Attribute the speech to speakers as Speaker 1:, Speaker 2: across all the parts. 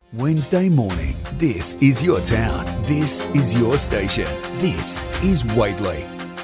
Speaker 1: Wednesday morning, this is your town, this is your station, this is Whately.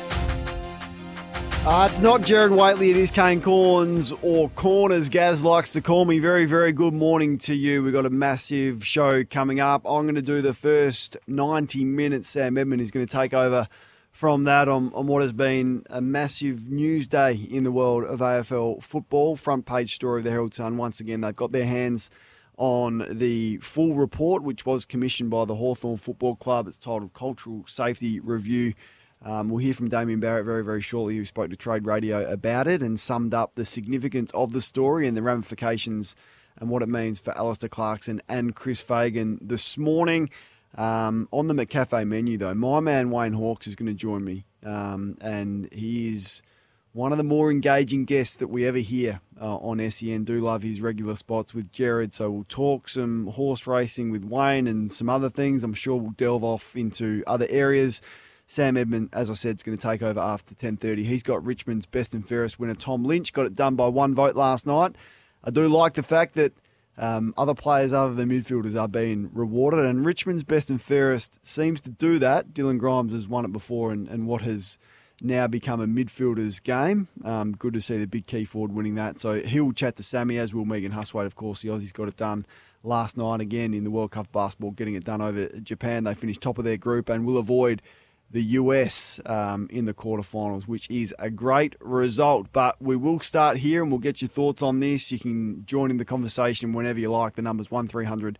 Speaker 2: It's not Jared Whately, it is Kane Corns, or Corners, Gaz likes to call me. Very, very good morning to you. We've got a massive show coming up. I'm going to do the first 90 minutes. Sam Edmund is going to take over from that on what has been a massive news day in the world of AFL football. Front page story of the Herald Sun. Once again, they've got their hands on the full report, which was commissioned by the Hawthorn Football Club. It's titled Cultural Safety Review. We'll hear from Damien Barrett very, very shortly, who spoke to Trade Radio about it and summed up the significance of the story and the ramifications and what it means for Alistair Clarkson and Chris Fagan this morning. On the McCafe menu, though, my man Wayne Hawkes is going to join me, and he is one of the more engaging guests that we ever hear on SEN. Do love his regular spots with Jared. So we'll talk some horse racing with Wayne and some other things. I'm sure we'll delve off into other areas. Sam Edmund, as I said, is going to take over after 10:30. He's got Richmond's best and fairest winner, Tom Lynch. Got it done by one vote last night. I do like the fact that other players other than midfielders are being rewarded, and Richmond's best and fairest seems to do that. Dylan Grimes has won it before, and what has now become a midfielder's game. Good to see the big key forward winning that. So he'll chat to Sammy, as will Megan Huswaite, of course. The Aussies got it done last night again in the World Cup basketball, getting it done over Japan. They finished top of their group and will avoid the US in the quarterfinals, which is a great result. But we will start here and we'll get your thoughts on this. You can join in the conversation whenever you like. The number's 1300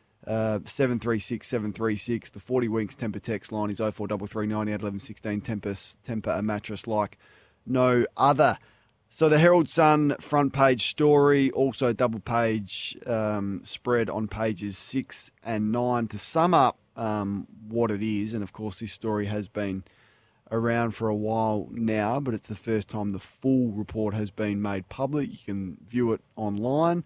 Speaker 2: 736 736. The 40 Winks Temper text line is 0433 98 11 16. Temper a mattress like no other. So the Herald Sun front page story, also double page spread on pages 6 and 9 to sum up what it is. And of course, this story has been around for a while now, but it's the first time the full report has been made public. You can view it online.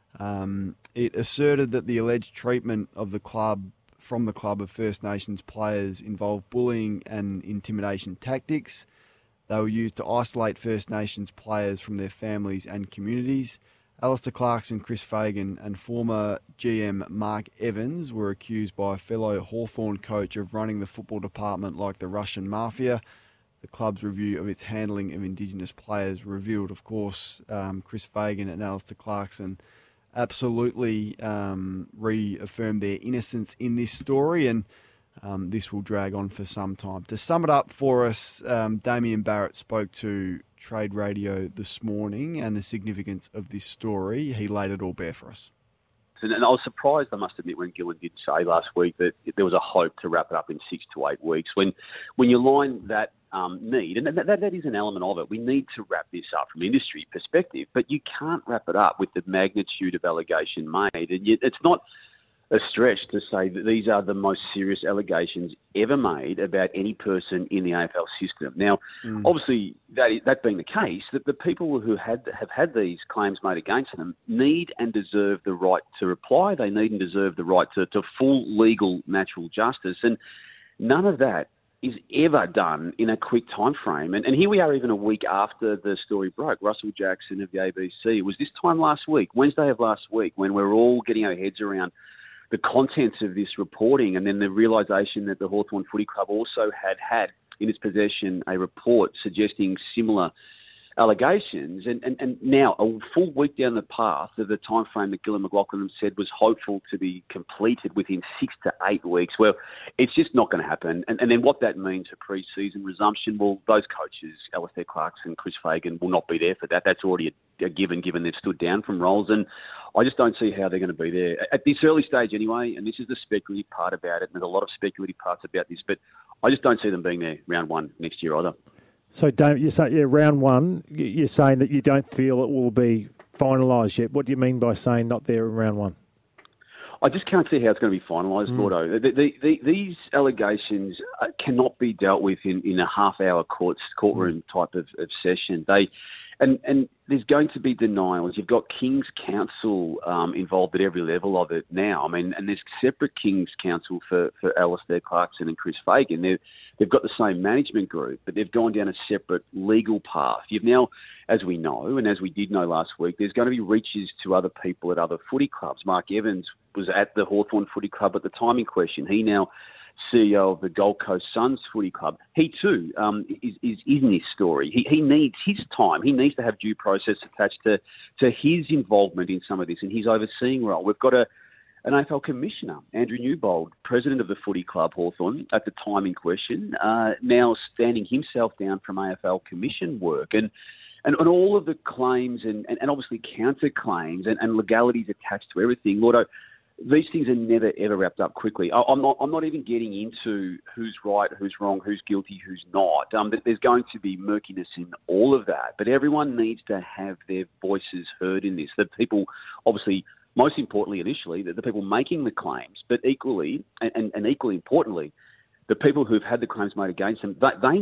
Speaker 2: It asserted that the alleged treatment of the club from the club of First Nations players involved bullying and intimidation tactics. They were used to isolate First Nations players from their families and communities. Alistair Clarkson, Chris Fagan and former GM Mark Evans were accused by a fellow Hawthorn coach of running the football department like the Russian mafia. The club's review of its handling of Indigenous players revealed, of course, Chris Fagan and Alistair Clarkson absolutely reaffirmed their innocence in this story, and this will drag on for some time. To sum it up for us, Damien Barrett spoke to Trade Radio this morning and the significance of this story. He laid it all bare for us.
Speaker 3: And I was surprised, I must admit, when Gillen did say last week that there was a hope to wrap it up in 6 to 8 weeks. When you line that need, and that is an element of it, we need to wrap this up from an industry perspective, but you can't wrap it up with the magnitude of allegation made. And yet it's not a stretch to say that these are the most serious allegations ever made about any person in the AFL system. Now, obviously, that being the case, that the people who have had these claims made against them need and deserve the right to reply. They need and deserve the right to full legal natural justice. And none of that is ever done in a quick time frame. And here we are even a week after the story broke. Russell Jackson of the ABC, it was this time last week, Wednesday of last week, when we're all getting our heads around the contents of this reporting, and then the realisation that the Hawthorn Footy Club also had in its possession a report suggesting similar allegations. And now, a full week down the path of the time frame that Gillan McLachlan said was hopeful to be completed within 6 to 8 weeks, well, it's just not going to happen. And then what that means for pre-season resumption, well, those coaches, Alistair Clarkson, Chris Fagan, will not be there for that. That's already a given they've stood down from roles. And I just don't see how they're going to be there at this early stage anyway. And this is the speculative part about it. And there's a lot of speculative parts about this, but I just don't see them being there round 1 next year either.
Speaker 4: So, you say round 1, you're saying that you don't feel it will be finalised yet. What do you mean by saying not there in round 1?
Speaker 3: I just can't see how it's going to be finalised, Gordo. These allegations cannot be dealt with in a half-hour courtroom type of session. And there's going to be denials. You've got King's Counsel involved at every level of it now. I mean, and there's separate King's Counsel for Alistair Clarkson and Chris Fagan. They've got the same management group, but they've gone down a separate legal path. You've now, as we know, and as we did know last week, there's going to be reaches to other people at other footy clubs. Mark Evans was at the Hawthorn Footy Club at the time in question. He now CEO of the Gold Coast Suns Footy Club. He too is in this story. He needs his time. He needs to have due process attached to his involvement in some of this and his overseeing role. We've got an AFL Commissioner, Andrew Newbold, President of the Footy Club Hawthorn at the time in question, now standing himself down from AFL Commission work. And all of the claims and obviously counterclaims and legalities attached to everything, Lordo, these things are never, ever wrapped up quickly. I'm not even getting into who's right, who's wrong, who's guilty, who's not. There's going to be murkiness in all of that. But everyone needs to have their voices heard in this. The people, obviously, most importantly initially, the people making the claims, but equally, and equally importantly, the people who've had the claims made against them, they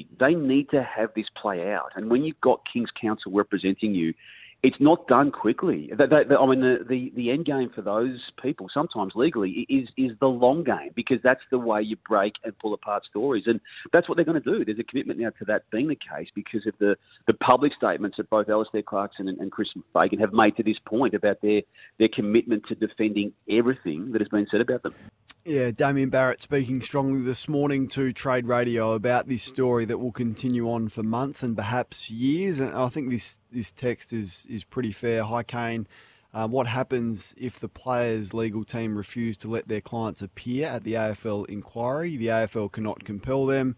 Speaker 3: need to have this play out. And when you've got King's Counsel representing you, it's not done quickly. I mean, the end game for those people, sometimes legally, is the long game, because that's the way you break and pull apart stories. And that's what they're going to do. There's a commitment now to that being the case because of the public statements that both Alistair Clarkson and Chris Fagan have made to this point about their commitment to defending everything that has been said about them.
Speaker 2: Yeah, Damien Barrett speaking strongly this morning to Trade Radio about this story that will continue on for months and perhaps years. And I think this text is pretty fair. Hi, Kane. What happens if the players' legal team refuse to let their clients appear at the AFL inquiry? The AFL cannot compel them.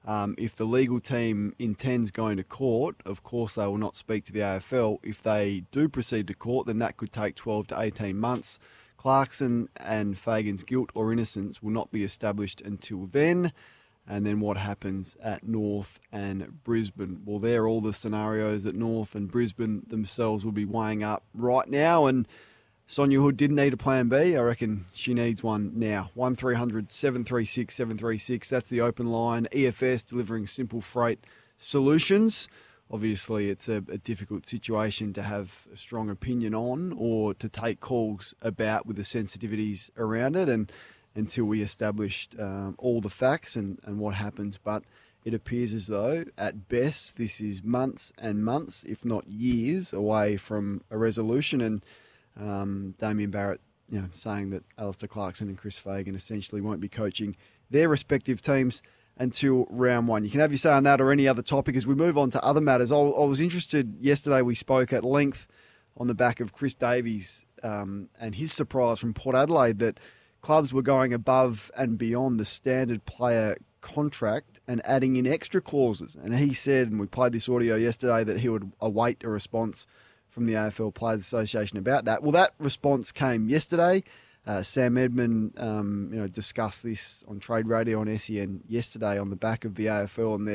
Speaker 2: If the legal team intends going to court, of course they will not speak to the AFL. If they do proceed to court, then that could take 12 to 18 months. Clarkson and Fagan's guilt or innocence will not be established until then. And then what happens at North and Brisbane? Well, they're all the scenarios that North and Brisbane themselves will be weighing up right now. And Sonia Hood didn't need a plan B. I reckon she needs one now. 1300 736 736. That's the open line. EFS delivering simple freight solutions. Obviously, it's a difficult situation to have a strong opinion on or to take calls about with the sensitivities around it and until we established all the facts and what happens. But it appears as though, at best, this is months and months, if not years, away from a resolution. And Damien Barrett saying that Alistair Clarkson and Chris Fagan essentially won't be coaching their respective teams until round one. You can have your say on that or any other topic as we move on to other matters. I was interested yesterday, we spoke at length on the back of Chris Davies and his surprise from Port Adelaide that clubs were going above and beyond the standard player contract and adding in extra clauses. And he said, and we played this audio yesterday, that he would await a response from the AFL Players Association about that. Well, that response came yesterday. Sam Edmund, discussed this on Trade Radio on SEN yesterday on the back of the AFL and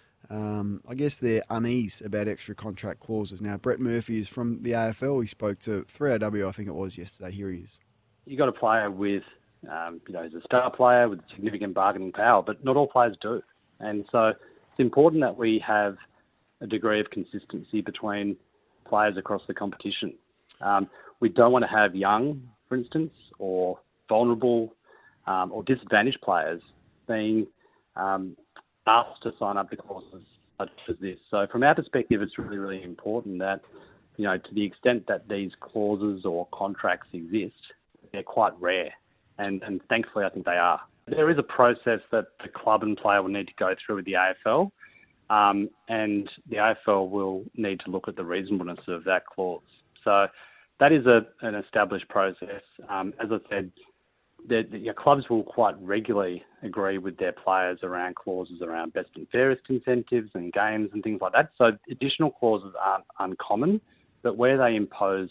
Speaker 2: their unease about extra contract clauses. Now, Brett Murphy is from the AFL. He spoke to 3AW, I think it was yesterday. Here he is.
Speaker 5: You got a player with, he's a star player with significant bargaining power, but not all players do. And so it's important that we have a degree of consistency between players across the competition. We don't want to have young, for instance, or vulnerable or disadvantaged players being asked to sign up to clauses such as this. So from our perspective, it's really, really important that, to the extent that these clauses or contracts exist, they're quite rare. And thankfully, I think they are. There is a process that the club and player will need to go through with the AFL, and the AFL will need to look at the reasonableness of that clause. So that is an established process. As I said, your clubs will quite regularly agree with their players around clauses around best and fairest incentives and games and things like that. So additional clauses aren't uncommon, but where they impose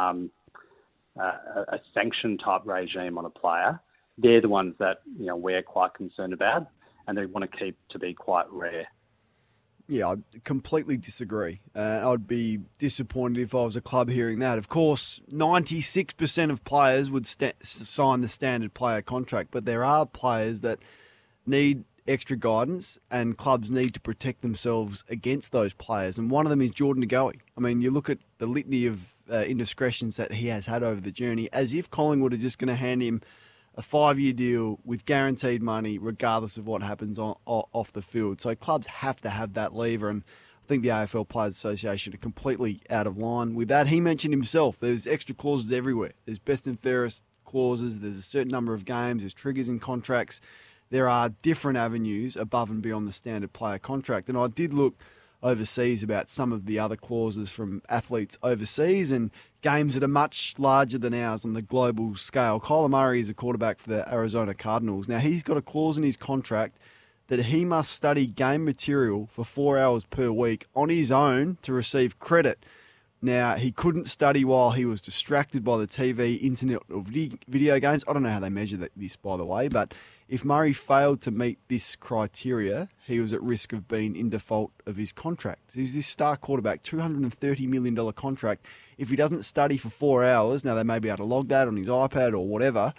Speaker 5: a sanction type regime on a player, they're the ones that we're quite concerned about, and they want to keep to be quite rare.
Speaker 2: Yeah, I completely disagree. I'd be disappointed if I was a club hearing that. Of course, 96% of players would sign the standard player contract, but there are players that need extra guidance, and clubs need to protect themselves against those players. And one of them is Jordan De Goey. I mean, you look at the litany of indiscretions that he has had over the journey, as if Collingwood are just going to hand him a 5-year deal with guaranteed money regardless of what happens off the field. So clubs have to have that lever, and I think the AFL Players Association are completely out of line with that. He mentioned himself, there's extra clauses everywhere. There's best and fairest clauses, there's a certain number of games, there's triggers in contracts. There are different avenues above and beyond the standard player contract. And I did look overseas about some of the other clauses from athletes overseas and games that are much larger than ours on the global scale. Kyler Murray is a quarterback for the Arizona Cardinals. Now, he's got a clause in his contract that he must study game material for 4 hours per week on his own to receive credit. Now, he couldn't study while he was distracted by the TV, internet, or video games. I don't know how they measure this, by the way, but if Murray failed to meet this criteria, he was at risk of being in default of his contract. He's this star quarterback, $230 million contract. If he doesn't study for 4 hours, now they may be able to log that on his iPad or whatever,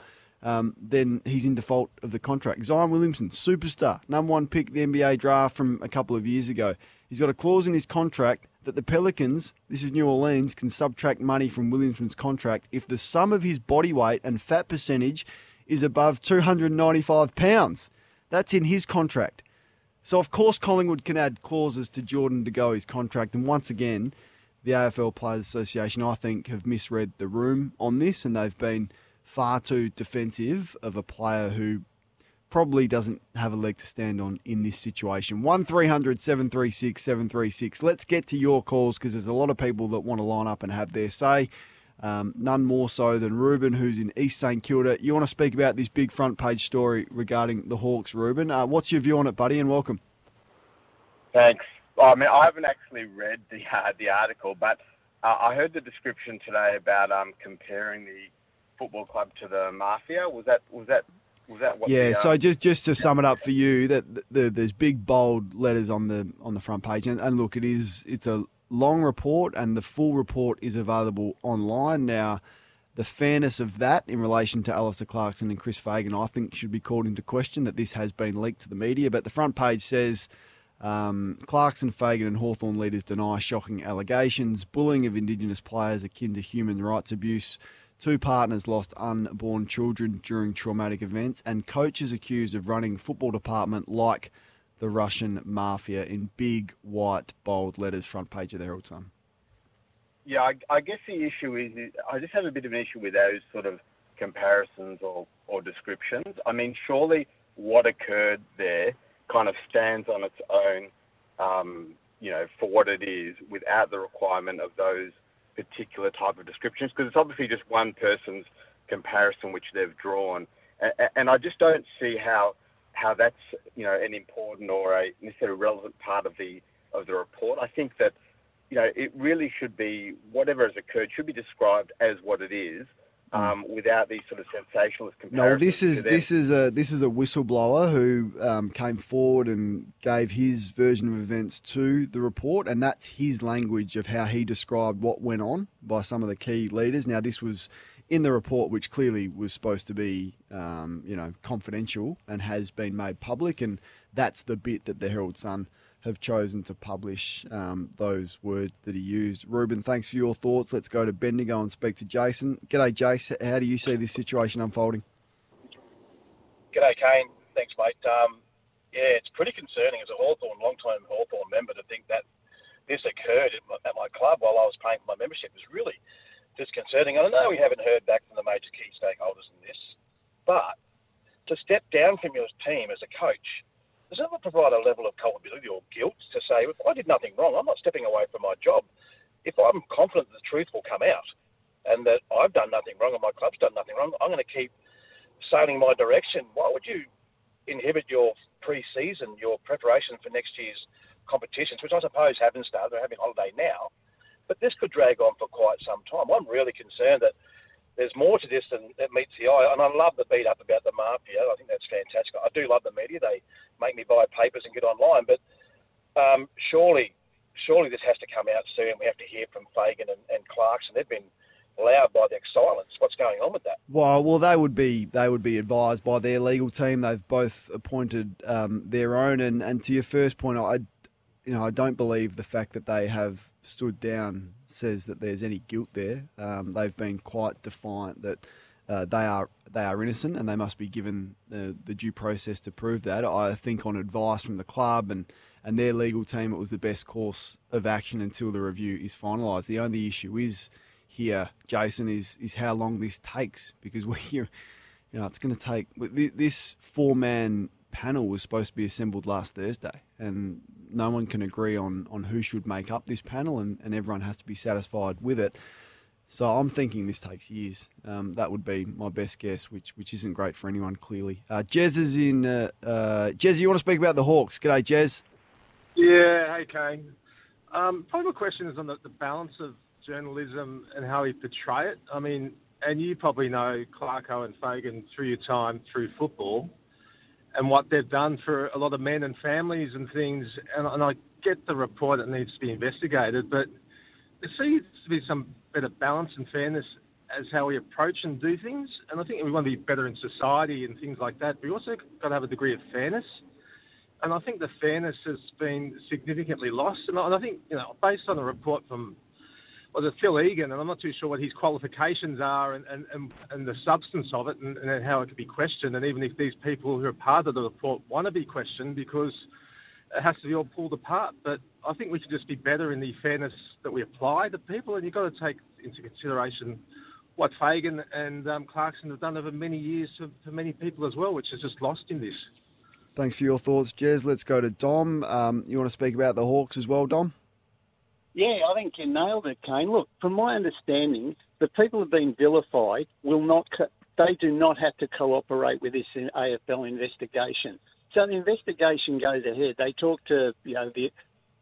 Speaker 2: then he's in default of the contract. Zion Williamson, superstar, number 1 pick of the NBA draft from a couple of years ago. He's got a clause in his contract that the Pelicans, this is New Orleans, can subtract money from Williamson's contract if the sum of his body weight and fat percentage is above 295 pounds. That's in his contract. So, of course, Collingwood can add clauses to Jordan De Goey's contract. And once again, the AFL Players Association, I think, have misread the room on this, and they've been far too defensive of a player who probably doesn't have a leg to stand on in this situation. 1300 736 736. Let's get to your calls because there's a lot of people that want to line up and have their say. None more so than Ruben, who's in East St Kilda. You want to speak about this big front page story regarding the Hawks, Ruben. What's your view on it, buddy, and welcome.
Speaker 6: Thanks. I mean, I haven't actually read the article, but I heard the description today about comparing the football club to the mafia. Was that what?
Speaker 2: Yeah. So just to sum it up for you, that there's big bold letters on the front page, and look, it's a long report, and the full report is available online. Now, the fairness of that in relation to Alistair Clarkson and Chris Fagan, I think, should be called into question, that this has been leaked to the media. But the front page says Clarkson, Fagan and Hawthorn leaders deny shocking allegations, bullying of Indigenous players akin to human rights abuse, 2 partners lost unborn children during traumatic events, and coaches accused of running football department like the Russian mafia, in big, white, bold letters, front page of the Herald Sun.
Speaker 6: Yeah, I guess the issue is I just have a bit of an issue with those sort of comparisons or descriptions. I mean, surely what occurred there kind of stands on its own, for what it is, without the requirement of those particular type of descriptions, because it's obviously just one person's comparison which they've drawn. And I just don't see how that's an important or a necessarily relevant part of the report. I think that it really should be, whatever has occurred should be described as what it is, without these sort of sensationalist comparisons.
Speaker 2: No, this is a whistleblower who came forward and gave his version of events to the report, and that's his language of how he described what went on by some of the key leaders. Now, this was in the report, which clearly was supposed to be, confidential and has been made public, and that's the bit that the Herald Sun have chosen to publish those words that he used. Ruben, thanks for your thoughts. Let's go to Bendigo and speak to Jason. G'day, Jace. How do you see this situation unfolding?
Speaker 7: G'day, Kane. Thanks, mate. It's pretty concerning as a long-time Hawthorn member to think that this occurred at my club while I was paying for my membership. It was really disconcerting. I know we haven't heard back from the major key stakeholders in this, but to step down from your team as a coach, does that not provide a level of culpability or guilt to say, I did nothing wrong, I'm not stepping away from my job? If I'm confident that the truth will come out and that I've done nothing wrong and my club's done nothing wrong, I'm going to keep sailing my direction. Why would you inhibit your pre-season, your preparation for next year's competitions, which I suppose haven't started, they're having holiday now, but this could drag on for quite some time. I'm really concerned that there's more to this than that meets the eye, and I love the beat up about the mafia. I think that's fantastic. I do love the media. They make me buy papers and get online, but surely this has to come out soon. We have to hear from Fagan and Clarkson. They've been allowed by their silence. What's going on with that?
Speaker 2: Well, they would be advised by their legal team. They've both appointed their own. And to your first point, I don't believe the fact that they have stood down says that there's any guilt there. They've been quite defiant that they are innocent and they must be given the due process to prove that. I think on advice from the club and their legal team, it was the best course of action until the review is finalised. The only issue is here, Jason, is how long this takes, because it's going to take. This 4-man panel was supposed to be assembled last Thursday, and no one can agree on who should make up this panel, and everyone has to be satisfied with it. So I'm thinking this takes years. That would be my best guess, which isn't great for anyone, clearly. Jez is in. Jez, you want to speak about the Hawks? G'day, Jez.
Speaker 8: Yeah, hey, Kane. Probably my question is on the balance of journalism and how we portray it. I mean, and you probably know Clarko and Fagan through your time through football and what they've done for a lot of men and families and things. And I get the report that needs to be investigated, but there seems to be some better balance and fairness as how we approach and do things. And I think we want to be better in society and things like that. But we also got to have a degree of fairness. And I think the fairness has been significantly lost. And I think, based on a report from Phil Egan, and I'm not too sure what his qualifications are and the substance of it and how it could be questioned. And even if these people who are part of the report want to be questioned, because it has to be all pulled apart. But I think we should just be better in the fairness that we apply to people. And you've got to take into consideration what Fagan and Clarkson have done over many years for many people as well, which is just lost in this.
Speaker 2: Thanks for your thoughts, Jez. Let's go to Dom. You want to speak about the Hawks as well, Dom?
Speaker 9: Yeah, I think you nailed it, Kane. Look, from my understanding, the people who have been vilified they do not have to cooperate with this AFL investigation. So the investigation goes ahead. They talk to the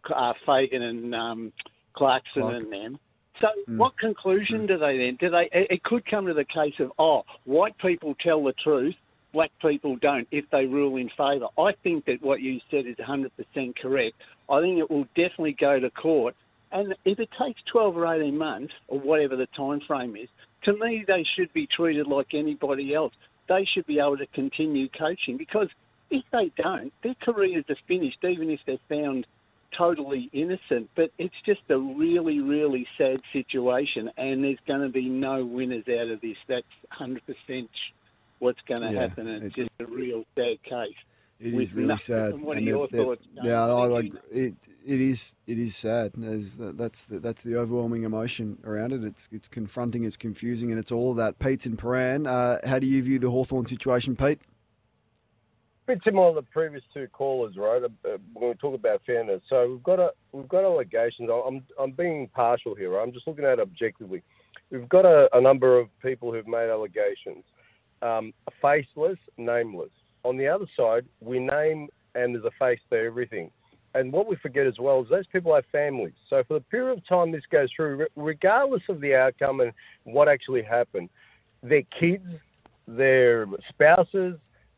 Speaker 9: Fagan and Clarkson and them. So what conclusion do they then? It could come to the case of, white people tell the truth, black people don't, if they rule in favour. I think that what you said is 100% correct. I think it will definitely go to court. And if it takes 12 or 18 months, or whatever the time frame is, to me they should be treated like anybody else. They should be able to continue coaching, because if they don't, their careers are finished, even if they're found totally innocent. But it's just a really, really sad situation, and there's going to be no winners out of this. That's 100% what's going to happen. It's just a real sad case.
Speaker 2: It is really sad.
Speaker 9: What are your thoughts?
Speaker 2: It is sad. That's the overwhelming emotion around it. It's confronting, it's confusing, and it's all of that. Pete's in Paran. How do you view the Hawthorn situation, Pete?
Speaker 10: A bit similar to the previous two callers, right? When we talk about fairness, so we've got allegations. I'm being partial here, right? I'm just looking at it objectively. We've got a number of people who've made allegations, faceless, nameless. On the other side, we name and there's a face to everything. And what we forget as well is those people have families. So for the period of time this goes through, regardless of the outcome and what actually happened, their kids, their spouses,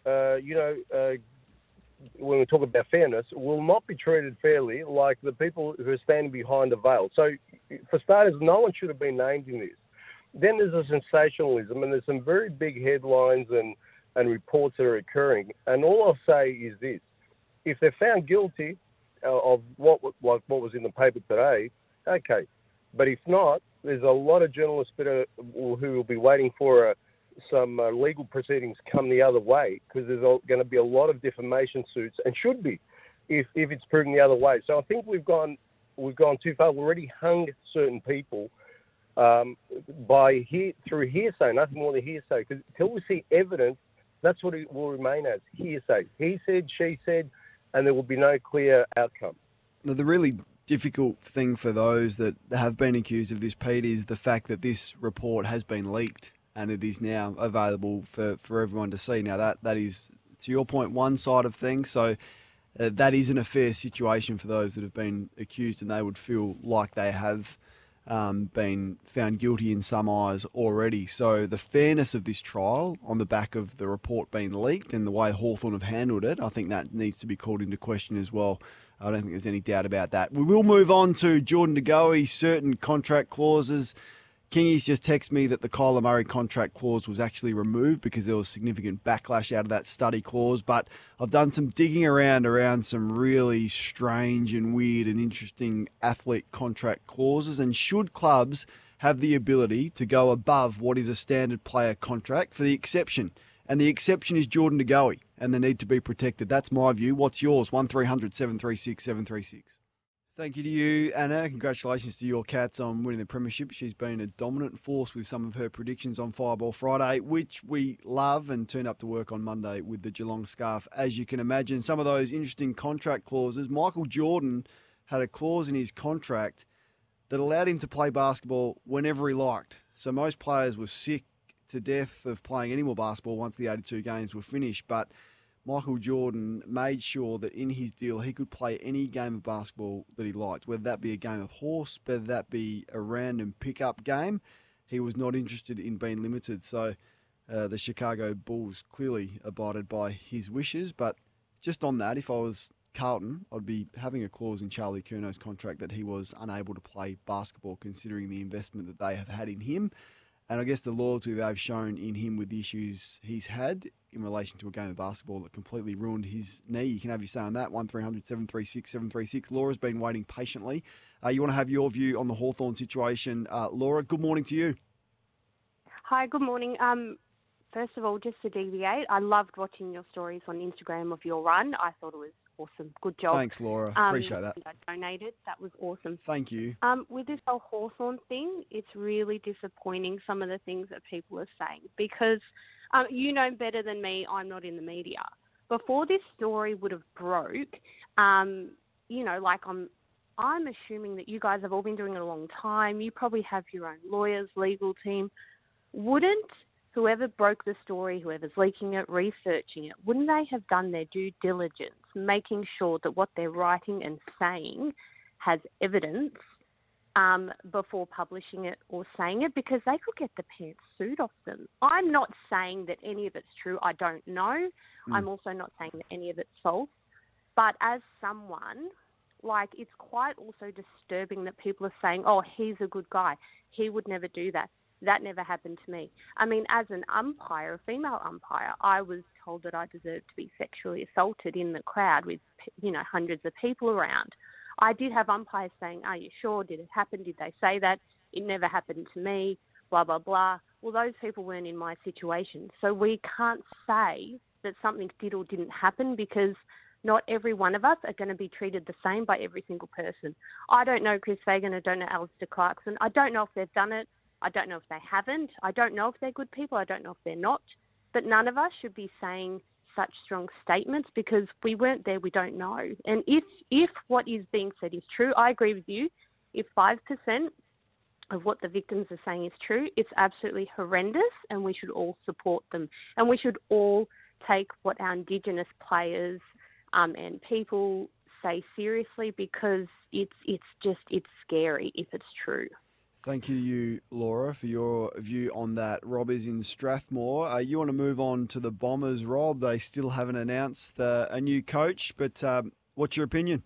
Speaker 10: when we talk about fairness, will not be treated fairly like the people who are standing behind the veil. So for starters, no one should have been named in this. Then there's a sensationalism, and there's some very big headlines and reports that are occurring. And all I'll say is this: if they're found guilty of what was in the paper today, okay. But if not, there's a lot of journalists who will be waiting for some legal proceedings come the other way, because there's going to be a lot of defamation suits, and should be, if it's proven the other way. So I think we've gone too far. We've already hung certain people through hearsay, nothing more than hearsay. Because until we see evidence, that's what it will remain as, hearsay. He said, she said, and there will be no clear outcome.
Speaker 2: Now, the really difficult thing for those that have been accused of this, Pete, is the fact that this report has been leaked and it is now available for everyone to see. Now, that is, to your point, one side of things. So that isn't a fair situation for those that have been accused, and they would feel like they have been found guilty in some eyes already. So the fairness of this trial on the back of the report being leaked and the way Hawthorn have handled it, I think that needs to be called into question as well. I don't think there's any doubt about that. We will move on to Jordan De Goey. Certain contract clauses Kingy's just texted me that the Kyler Murray contract clause was actually removed because there was significant backlash out of that study clause. But I've done some digging around some really strange and weird and interesting athlete contract clauses. And should clubs have the ability to go above what is a standard player contract for the exception? And the exception is Jordan De Goey and the need to be protected. That's my view. What's yours? 1300 736 736. Thank you to you, Anna. Congratulations to your Cats on winning the premiership. She's been a dominant force with some of her predictions on Fireball Friday, which we love, and turned up to work on Monday with the Geelong scarf. As you can imagine, some of those interesting contract clauses. Michael Jordan had a clause in his contract that allowed him to play basketball whenever he liked. So most players were sick to death of playing any more basketball once the 82 games were finished, but Michael Jordan made sure that in his deal he could play any game of basketball that he liked, whether that be a game of horse, whether that be a random pickup game. He was not interested in being limited. So the Chicago Bulls clearly abided by his wishes. But just on that, if I was Carlton, I'd be having a clause in Charlie Curnow's contract that he was unable to play basketball, considering the investment that they have had in him. And I guess the loyalty they've shown in him with the issues he's had in relation to a game of basketball that completely ruined his knee. You can have your say on that. 1300 736 736. Laura's been waiting patiently. You want to have your view on the Hawthorn situation. Laura, good morning to you.
Speaker 11: Hi, good morning. First of all, just to deviate, I loved watching your stories on Instagram of your run. I thought it was awesome. Good job.
Speaker 2: Thanks, Laura. Appreciate that.
Speaker 11: I donated. That was awesome.
Speaker 2: Thank you.
Speaker 11: With this whole Hawthorn thing, it's really disappointing, some of the things that people are saying, because you know better than me, I'm not in the media. Before this story would have broke, I'm assuming that you guys have all been doing it a long time. You probably have your own lawyers, legal team. Wouldn't whoever broke the story, whoever's leaking it, researching it, wouldn't they have done their due diligence, making sure that what they're writing and saying has evidence before publishing it or saying it? Because they could get the pants suit off them. I'm not saying that any of it's true. I don't know. I'm also not saying that any of it's false. But as someone, it's quite also disturbing that people are saying, oh, he's a good guy. He would never do that. That never happened to me. I mean, as an umpire, a female umpire, I was told that I deserved to be sexually assaulted in the crowd with, hundreds of people around. I did have umpires saying, are you sure? Did it happen? Did they say that? It never happened to me, blah, blah, blah. Well, those people weren't in my situation. So we can't say that something did or didn't happen, because not every one of us are going to be treated the same by every single person. I don't know Chris Fagan. I don't know Alistair Clarkson. I don't know if they've done it. I don't know if they haven't. I don't know if they're good people. I don't know if they're not. But none of us should be saying such strong statements, because we weren't there. We don't know. And if what is being said is true, I agree with you. If 5% of what the victims are saying is true, it's absolutely horrendous, and we should all support them. And we should all take what our Indigenous players and people say seriously, because it's scary if it's true.
Speaker 2: Thank you, Laura, for your view on that. Rob is in Strathmore. You want to move on to the Bombers, Rob? They still haven't announced a new coach, but what's your opinion?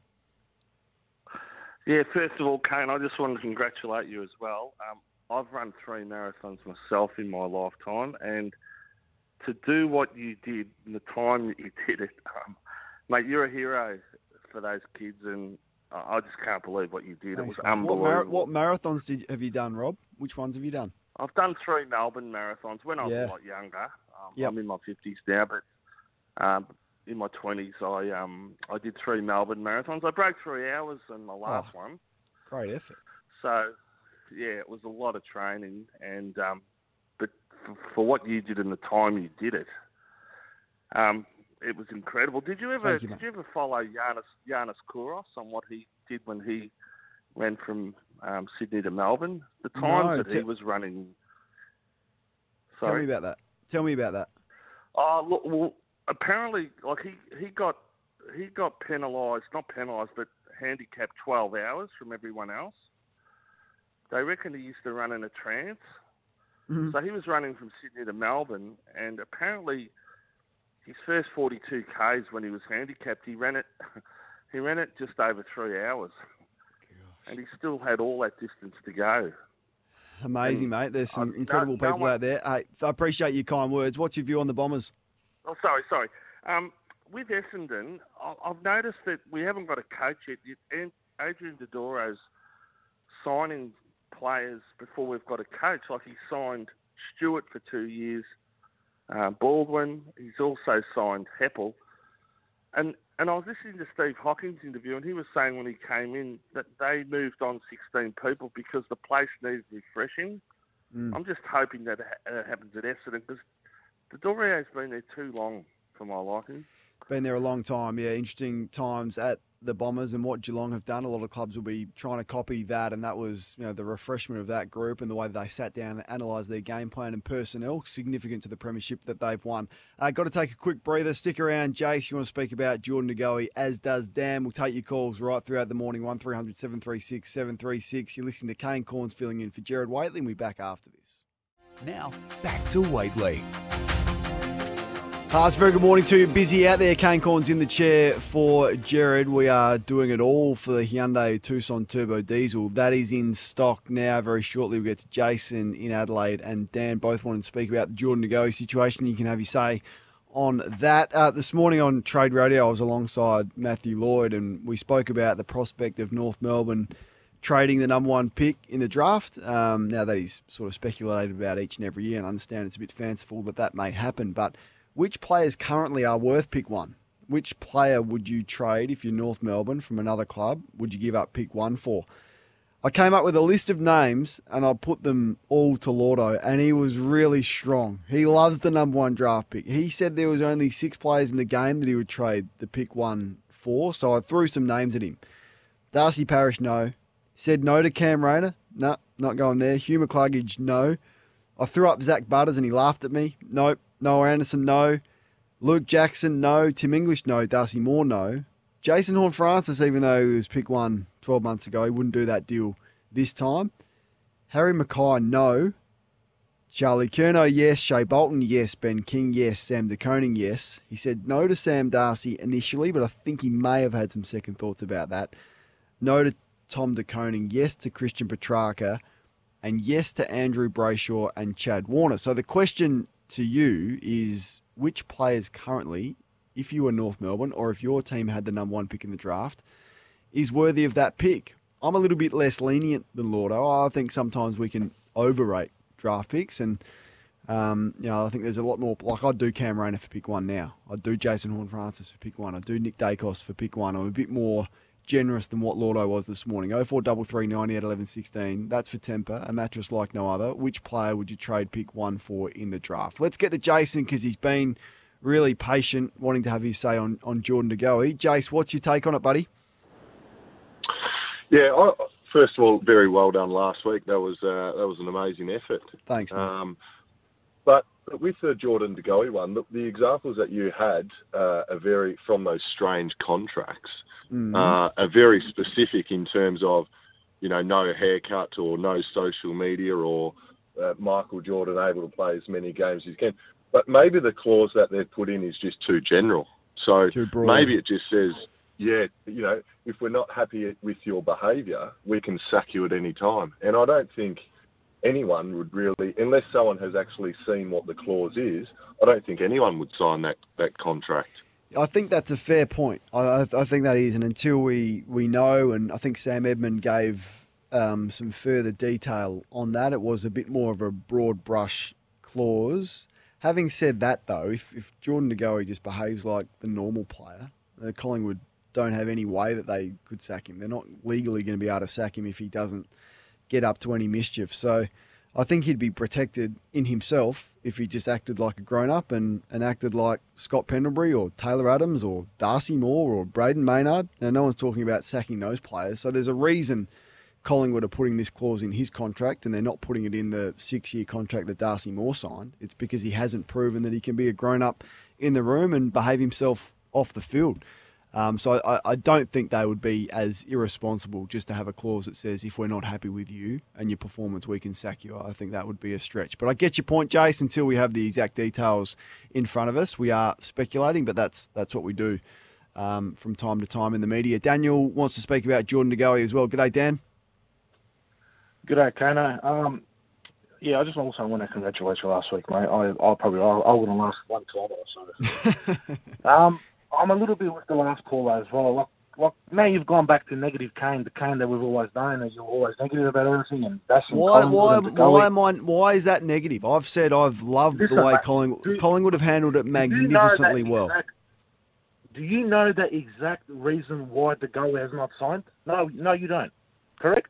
Speaker 12: Yeah, first of all, Kane, I just wanted to congratulate you as well. I've run 3 marathons myself in my lifetime, and to do what you did in the time that you did it, mate, you're a hero for those kids, and I just can't believe what you did.
Speaker 2: Thanks,
Speaker 12: it was
Speaker 2: mate.
Speaker 12: unbelievable.
Speaker 2: What marathons have you done, Rob? Which ones have you done?
Speaker 12: I've done 3 Melbourne marathons when I was a lot younger. I'm in my 50s now, but in my 20s, I did 3 Melbourne marathons. I broke 3 hours in my last one.
Speaker 2: Great effort.
Speaker 12: So, yeah, it was a lot of training, and but for what you did and the time you did it, it was incredible. Did you ever follow Giannis Kouros on what he did when he went from Sydney to Melbourne? The time that he was running. Sorry?
Speaker 2: Tell me about that.
Speaker 12: Oh, look, well, apparently, he got penalised, not penalised, but handicapped 12 hours from everyone else. They reckon he used to run in a trance. Mm-hmm. So he was running from Sydney to Melbourne, and apparently his first 42 Ks when he was handicapped, he ran it just over 3 hours. Gosh. And he still had all that distance to go.
Speaker 2: Amazing, mate. There's some incredible people out there. Hey, I appreciate your kind words. What's your view on the Bombers?
Speaker 12: Oh, sorry. With Essendon, I've noticed that we haven't got a coach yet. Adrian Dodoro's signing players before we've got a coach. Like he signed Stewart for 2 years, Baldwin. He's also signed Heppel. And I was listening to Steve Hocking's interview, and he was saying when he came in that they moved on 16 people because the place needed refreshing. I'm just hoping that it happens at Essendon because Dodoro's been there too long for my liking.
Speaker 2: Been there a long time, yeah. Interesting times at the Bombers and what Geelong have done. A lot of clubs will be trying to copy that, and that was, the refreshment of that group and the way they sat down and analysed their game plan and personnel, significant to the premiership that they've won. Got to take a quick breather. Stick around, Jace. You want to speak about Jordan De Goey, as does Dan. We'll take your calls right throughout the morning. 1300 736 736. You're listening to Kane Cornes filling in for Gerard Whateley, and we'll be back after this.
Speaker 1: Now, back to Whateley.
Speaker 2: It's a very good morning to you. Busy out there. Kane Cornes in the chair for Gerard. We are doing it all for the Hyundai Tucson Turbo Diesel. That is in stock now. Very shortly we'll get to Jason in Adelaide and Dan both wanting to speak about the Jordan De Goey situation. You can have your say on that. This morning on Trade Radio I was alongside Matthew Lloyd and we spoke about the prospect of North Melbourne trading the number one pick in the draft. Now that he's sort of speculated about each and every year, and I understand it's a bit fanciful that may happen, but which players currently are worth pick one? Which player would you trade if you're North Melbourne from another club? Would you give up pick one for? I came up with a list of names and I put them all to Lordo, and he was really strong. He loves the number one draft pick. He said there was only 6 players in the game that he would trade the pick one for, so I threw some names at him. Darcy Parish, no. Said no to Cam Rayner. No, not going there. Hugh McCluggage, no. I threw up Zach Butters and he laughed at me. Nope. Noah Anderson, no. Luke Jackson, no. Tim English, no. Darcy Moore, no. Jason Horne-Francis, even though he was pick one 12 months ago, he wouldn't do that deal this time. Harry Mackay, no. Charlie Curnow, yes. Shea Bolton, yes. Ben King, yes. Sam De Koning, yes. He said no to Sam Darcy initially, but I think he may have had some second thoughts about that. No to Tom De Koning, yes to Christian Petrarca, and yes to Andrew Brayshaw and Chad Warner. So the question to you is, which players currently, if you were North Melbourne or if your team had the number one pick in the draft, is worthy of that pick? I'm a little bit less lenient than Lordo. I think sometimes we can overrate draft picks, and I think there's a lot more. Like, I'd do Cam Rayner for pick one now. I'd do Jason Horne-Francis for pick one. I'd do Nick Dacos for pick one. I'm a bit more generous than what Lordo was this morning. 0433 90 at 11:16. That's for temper, a mattress like no other. Which player would you trade pick one for in the draft? Let's get to Jason because he's been really patient, wanting to have his say on Jordan De Goey. Jace, what's your take on it, buddy?
Speaker 10: Yeah, first of all, very well done last week. That was an amazing effort.
Speaker 2: Thanks, mate.
Speaker 10: But with the Jordan De Goey one, the examples that you had are very from those strange contracts. Are very specific in terms of, no haircut or no social media or Michael Jordan able to play as many games as he can. But maybe the clause that they've put in is just too general. So maybe it just says, if we're not happy with your behaviour, we can sack you at any time. And I don't think anyone would really, unless someone has actually seen what the clause is, I don't think anyone would sign that contract.
Speaker 2: I think that's a fair point. I think that is, and until we know, and I think Sam Edmund gave some further detail on that, it was a bit more of a broad brush clause. Having said that, though, if Jordan De Goey just behaves like the normal player, Collingwood don't have any way that they could sack him. They're not legally going to be able to sack him if he doesn't get up to any mischief. So I think he'd be protected in himself if he just acted like a grown-up and acted like Scott Pendlebury or Taylor Adams or Darcy Moore or Braden Maynard. Now, no one's talking about sacking those players. So there's a reason Collingwood are putting this clause in his contract and they're not putting it in the 6-year contract that Darcy Moore signed. It's because he hasn't proven that he can be a grown-up in the room and behave himself off the field. So I don't think they would be as irresponsible just to have a clause that says if we're not happy with you and your performance, we can sack you. I think that would be a stretch. But I get your point, Jace. Until we have the exact details in front of us, we are speculating, but that's what we do from time to time in the media. Daniel wants to speak about Jordan De Goey as well. G'day, Dan.
Speaker 13: G'day, Kano. Yeah, I just also want to congratulate you last week, mate. I wouldn't last one time or so. I'm a little bit with the last caller as well. Like now you've gone back to negative Kane, the Kane that we've always known, and you're always negative about everything and bashing
Speaker 2: why is that negative? I've said I've loved the way Collingwood have handled it magnificently well.
Speaker 13: Do you know the exact reason why the goalie has not signed? No, you don't. Correct?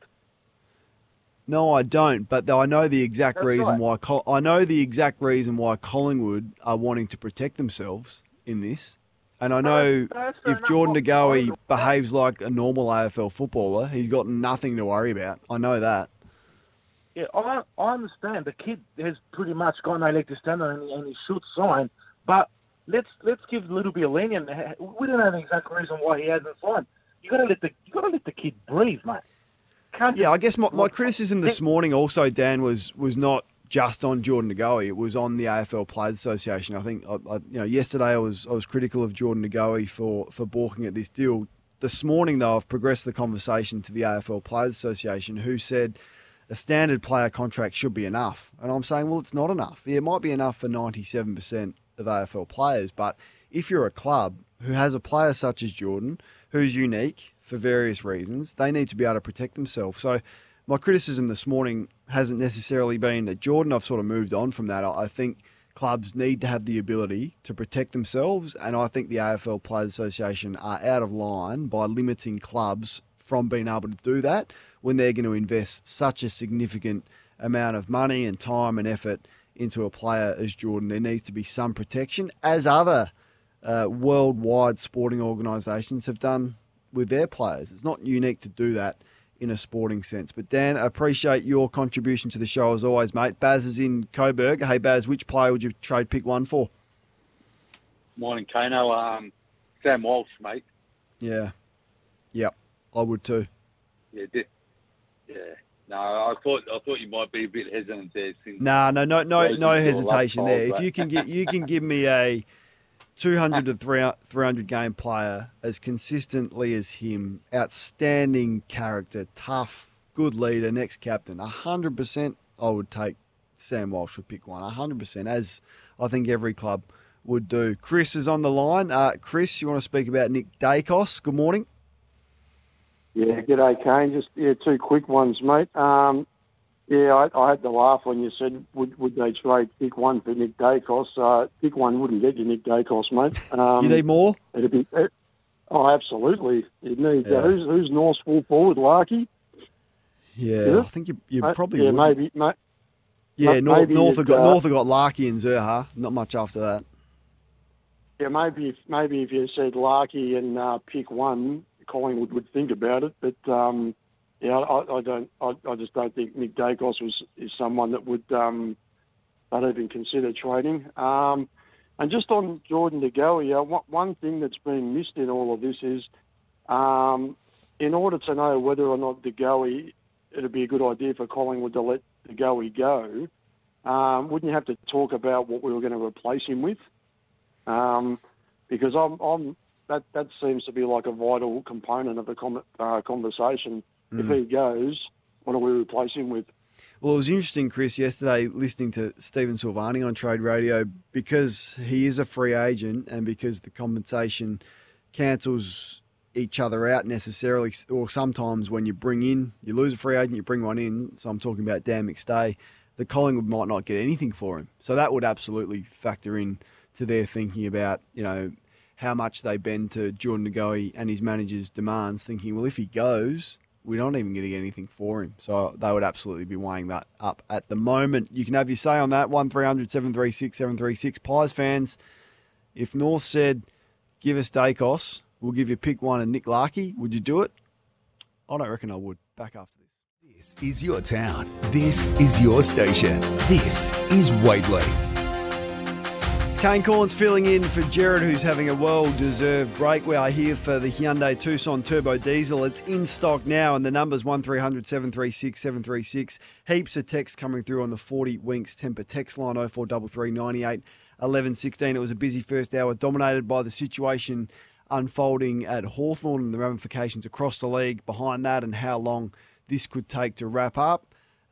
Speaker 2: No, I don't. But I know the exact reason why. I know the exact reason why Collingwood are wanting to protect themselves in this. And I know if Jordan De Goey behaves like a normal AFL footballer, he's got nothing to worry about. I know that.
Speaker 13: Yeah, I understand. The kid has pretty much got no leg to stand on, and he should sign. But let's give a little bit of lenient. We don't know the exact reason why he hasn't signed. You got to let the kid breathe, mate.
Speaker 2: I guess my criticism this morning also, Dan, was not just on Jordan De Goey. It was on the AFL Players Association. I think yesterday I was critical of Jordan De Goey for balking at this deal. This morning, though, I've progressed the conversation to the AFL Players Association, who said a standard player contract should be enough. And I'm saying, well, it's not enough. Yeah, it might be enough for 97% of AFL players, but if you're a club who has a player such as Jordan, who's unique for various reasons, they need to be able to protect themselves. So my criticism this morning hasn't necessarily been at Jordan. I've sort of moved on from that. I think clubs need to have the ability to protect themselves, and I think the AFL Players Association are out of line by limiting clubs from being able to do that when they're going to invest such a significant amount of money and time and effort into a player as Jordan. There needs to be some protection, as other worldwide sporting organisations have done with their players. It's not unique to do that in a sporting sense. But Dan, I appreciate your contribution to the show as always, mate. Baz is in Coburg. Hey, Baz, which player would you trade pick one for?
Speaker 14: Morning, Kano. Sam Walsh, mate.
Speaker 2: Yeah. Yep, I would too.
Speaker 14: Yeah. No, I thought you might be a bit hesitant there.
Speaker 2: No hesitation there. If you can give me a 200 to 300 game player as consistently as him, outstanding character, tough, good leader, next captain, 100% I would take Sam Walsh would pick one, 100%, as I think every club would do. Chris is on the line. Chris, you want to speak about Nick Dacos? Good morning.
Speaker 15: Yeah, g'day, Kane. Just two quick ones, mate. I had to laugh when you said, would they trade pick one for Nick Dacos? Pick one wouldn't get you Nick Dacos, mate.
Speaker 2: You need more?
Speaker 15: Absolutely. You need who's North's full forward, Larkey?
Speaker 2: Yeah, I think you probably would.
Speaker 15: Maybe, mate.
Speaker 2: Yeah, North have got Larkey and Zerha. Not much after that.
Speaker 15: Yeah, maybe if you said Larkey and pick one, Collingwood would think about it, but I just don't think Nick Dacos is someone that would not even consider trading. And just on Jordan De Goey, one thing that's been missed in all of this is, in order to know whether or not De Goey, it'd be a good idea for Collingwood to let De Goey go, wouldn't you have to talk about what we were going to replace him with? Because that seems to be like a vital component of the conversation. If he goes, what do we replace him with?
Speaker 2: Well, it was interesting, Chris, yesterday listening to Stephen Silvani on Trade Radio, because he is a free agent and because the compensation cancels each other out necessarily, or sometimes when you lose a free agent, you bring one in. So I'm talking about Dan McStay. The Collingwood might not get anything for him. So that would absolutely factor in to their thinking about, how much they bend to Jordan De Goey and his manager's demands, thinking, well, if he goes, we're not even going to get anything for him. So they would absolutely be weighing that up at the moment. You can have your say on that, 1300 736 736. Pies fans, if North said, give us Dacos, we'll give you pick one and Nick Larkey, would you do it? I don't reckon I would. Back after this.
Speaker 1: This is your town. This is your station. This is Waitley.
Speaker 2: Kane Corns filling in for Jared, who's having a well-deserved break. We are here for the Hyundai Tucson Turbo Diesel. It's in stock now, and the number's 1300 736 736. Heaps of texts coming through on the 40 Winks Temper text line, 0433 98 11 16. It was a busy first hour, dominated by the situation unfolding at Hawthorn and the ramifications across the league behind that and how long this could take to wrap up.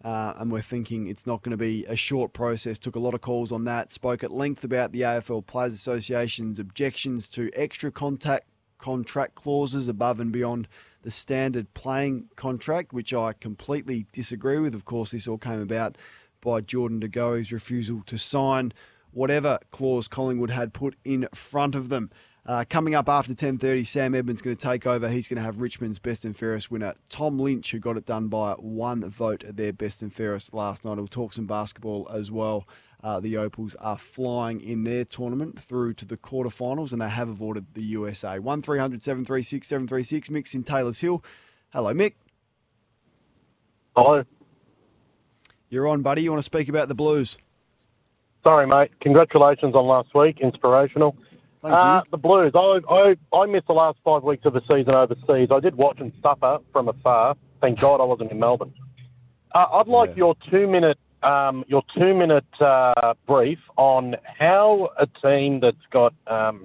Speaker 2: And we're thinking it's not going to be a short process. Took a lot of calls on that. Spoke at length about the AFL Players Association's objections to extra contract clauses above and beyond the standard playing contract, which I completely disagree with. Of course, this all came about by Jordan De Goey's refusal to sign whatever clause Collingwood had put in front of them. Coming up after 10:30, Sam Edmund's going to take over. He's going to have Richmond's best and fairest winner, Tom Lynch, who got it done by 1 vote at their best and fairest last night. We'll talk some basketball as well. The Opals are flying in their tournament through to the quarterfinals, and they have avoided the USA. 1300 736 736. Mick's in Taylor's Hill. Hello, Mick.
Speaker 10: Hello.
Speaker 2: You're on, buddy. You want to speak about the Blues?
Speaker 10: Sorry, mate. Congratulations on last week. Inspirational.
Speaker 2: Thank you.
Speaker 10: The Blues. I missed the last 5 weeks of the season overseas. I did watch and suffer from afar. Thank God I wasn't in Melbourne. I'd like your 2-minute brief on how a team that's got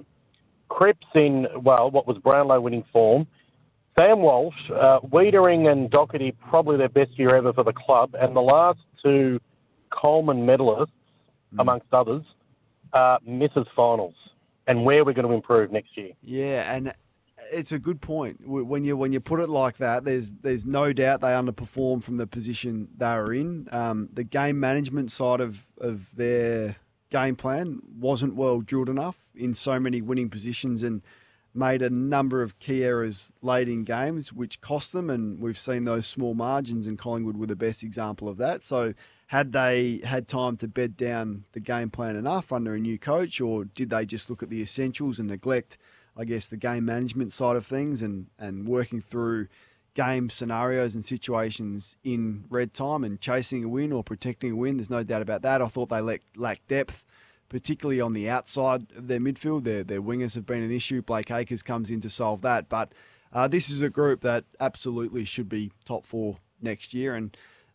Speaker 10: Cripps in, what was Brownlow winning form, Sam Walsh, Wiedering and Doherty, probably their best year ever for the club, and the last 2 Coleman medalists, amongst others, misses finals, and where we're going to improve next year.
Speaker 2: Yeah, and it's a good point. When you put it like that, there's no doubt they underperformed from the position they were in. The game management side of their game plan wasn't well drilled enough in so many winning positions, and made a number of key errors late in games, which cost them, and we've seen those small margins, and Collingwood were the best example of that. So had they had time to bed down the game plan enough under a new coach, or did they just look at the essentials and neglect, I guess, the game management side of things and working through game scenarios and situations in red time and chasing a win or protecting a win? There's no doubt about that. I thought they lacked depth, particularly on the outside of their midfield. Their wingers have been an issue. Blake Acres comes in to solve that. But this is a group that absolutely should be top 4 next year. And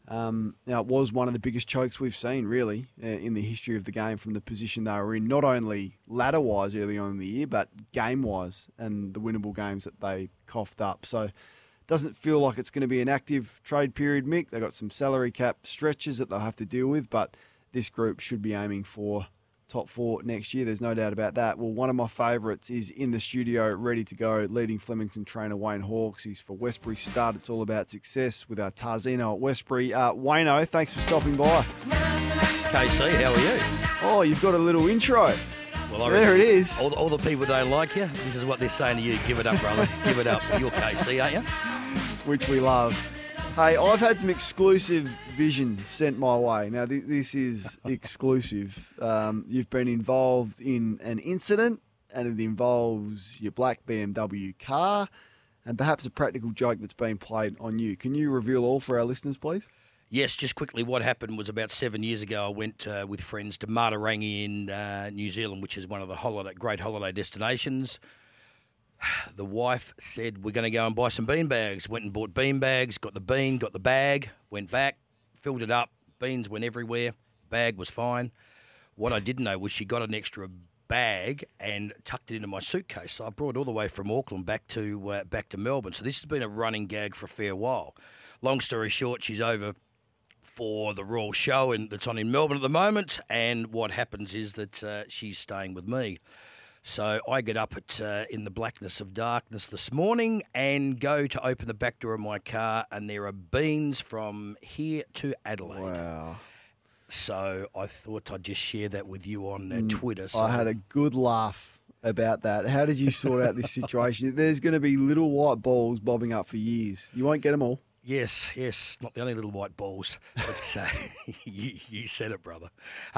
Speaker 2: it was one of the biggest chokes we've seen, really, in the history of the game from the position they were in, not only ladder-wise early on in the year, but game-wise and the winnable games that they coughed up. So it doesn't feel like it's going to be an active trade period, Mick. They've got some salary cap stretches that they'll have to deal with, but this group should be aiming for top 4 next year. There's no doubt about that. Well, one of my favourites is in the studio, ready to go, leading Flemington trainer Wayne Hawkes. He's for Westbury Stud. It's all about success with our Tarzino at Westbury. Wayno, thanks for stopping by.
Speaker 16: KC, how are you?
Speaker 2: Oh, you've got a little intro.
Speaker 16: Well,
Speaker 2: there it is.
Speaker 16: All the people don't like you. This is what they're saying to you. Give it up, brother. Give it up. You're KC, aren't you?
Speaker 2: Which we love. Hey, I've had some exclusive vision sent my way. Now, this is exclusive. You've been involved in an incident, and it involves your black BMW car and perhaps a practical joke that's been played on you. Can you reveal all for our listeners, please?
Speaker 16: Yes, just quickly, what happened was about 7 years ago, I went with friends to Matarangi in New Zealand, which is one of the great holiday destinations. The wife said, we're going to go and buy some bean bags. Went and bought bean bags, got the bean, got the bag, went back, filled it up. Beans went everywhere. Bag was fine. What I didn't know was she got an extra bag and tucked it into my suitcase. So I brought it all the way from Auckland back to Melbourne. So this has been a running gag for a fair while. Long story short, she's over for the Royal Show that's on in Melbourne at the moment. And what happens is that she's staying with me. So I get up in the blackness of darkness this morning and go to open the back door of my car, and there are beans from here to Adelaide.
Speaker 2: Wow.
Speaker 16: So I thought I'd just share that with you on Twitter. So
Speaker 2: I had a good laugh about that. How did you sort out this situation? There's going to be little white balls bobbing up for years. You won't get them all.
Speaker 16: Yes, not the only little white balls, but you said it, brother.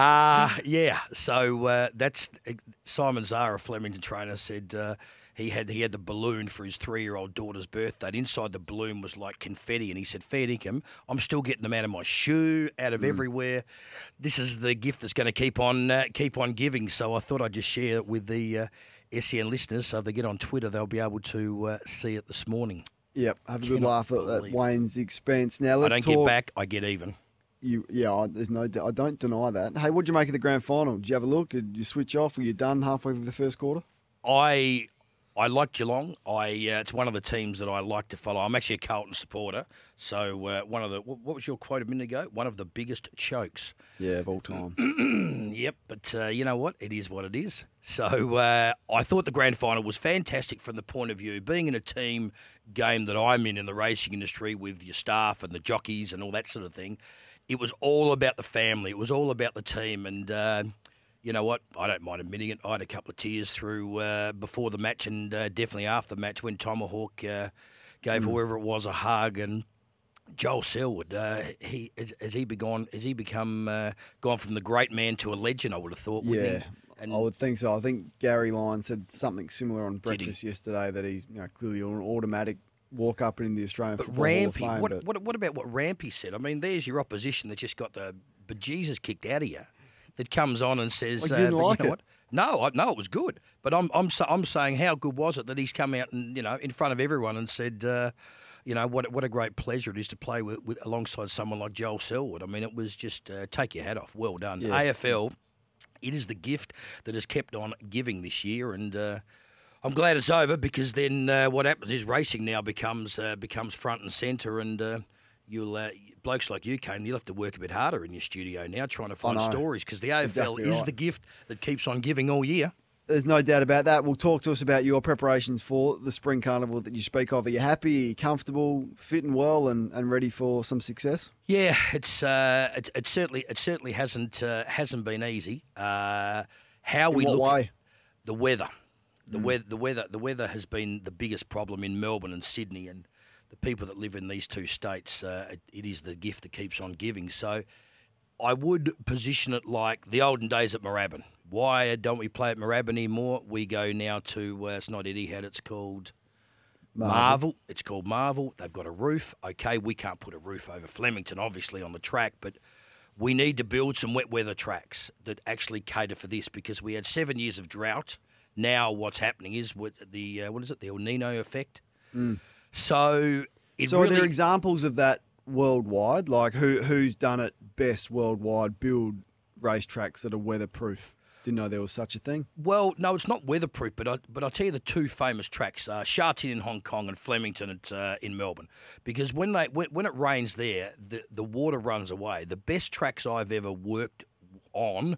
Speaker 16: So that's Simon Zara, Flemington trainer, said he had the balloon for his 3-year-old daughter's birthday. And inside the balloon was like confetti, and he said, fair dinkum, I'm still getting them out of my shoe, out of everywhere. This is the gift that's going to keep on giving. So I thought I'd just share it with the SEN listeners, so if they get on Twitter, they'll be able to see it this morning.
Speaker 2: Yep, have a good laugh at Wayne's expense. Now let's
Speaker 16: talk. I don't get back, I get even.
Speaker 2: There's no. I don't deny that. Hey, what'd you make of the grand final? Did you have a look? Did you switch off? Were you done halfway through the first quarter?
Speaker 16: I I like Geelong. It's one of the teams that I like to follow. I'm actually a Carlton supporter. So one of the what was your quote a minute ago? One of the biggest chokes.
Speaker 2: Yeah, of all time.
Speaker 16: Yep, but you know what? It is what it is. So I thought the grand final was fantastic from the point of view, being in a team game that I'm in the racing industry with your staff and the jockeys and all that sort of thing. It was all about the family. It was all about the team. And you know what? I don't mind admitting it. I had a couple of tears through before the match and definitely after the match when Tomahawk gave whoever it was a hug. And Joel Selwood, has he become gone from the great man to a legend? I would have thought. Wouldn't he? And
Speaker 2: I would think so. I think Gary Lyon said something similar on breakfast yesterday that he's clearly an automatic walk up into the Australian Football Hall of Fame.
Speaker 16: What about what Rampy said? I mean, there's your opposition that just got the bejesus kicked out of you. That comes on and says,
Speaker 2: you didn't like it.
Speaker 16: What? No, it was good. But I'm saying, how good was it that he's come out and in front of everyone and said, what a great pleasure it is to play with alongside someone like Joel Selwood. I mean, it was just take your hat off. Well done,
Speaker 2: Yeah.
Speaker 16: AFL. It is the gift that has kept on giving this year, and I'm glad it's over because then what happens is racing now becomes front and centre, and you'll. Blokes like you, Kane, you'll have to work a bit harder in your studio now trying to find stories because the AFL
Speaker 2: Exactly
Speaker 16: is
Speaker 2: right.
Speaker 16: the gift that keeps on giving all year.
Speaker 2: There's no doubt about that. Well, talk to us about your preparations for the Spring Carnival that you speak of. Are you happy, are you comfortable, fitting well and ready for some success?
Speaker 16: Yeah, it certainly hasn't been easy. How we
Speaker 2: In what
Speaker 16: look,
Speaker 2: way?
Speaker 16: the weather, the weather has been the biggest problem in Melbourne and Sydney, and the people that live in these two states, it is the gift that keeps on giving. So I would position it like the olden days at Moorabbin. Why don't we play at Moorabbin anymore? We go now to, it's not Etihad, it's called Marvel. It's called Marvel. They've got a roof. Okay, we can't put a roof over Flemington, obviously, on the track, but we need to build some wet weather tracks that actually cater for this because we had 7 years of drought. Now what's happening is with the, the El Nino effect. So
Speaker 2: are there examples of that worldwide? Like who's done it best worldwide, build racetracks that are weatherproof? Didn't know there was such a thing.
Speaker 16: Well, no, it's not weatherproof, but I'll tell you the two famous tracks, Sha Tin in Hong Kong and Flemington in Melbourne. Because when it rains there, the water runs away. The best tracks I've ever worked on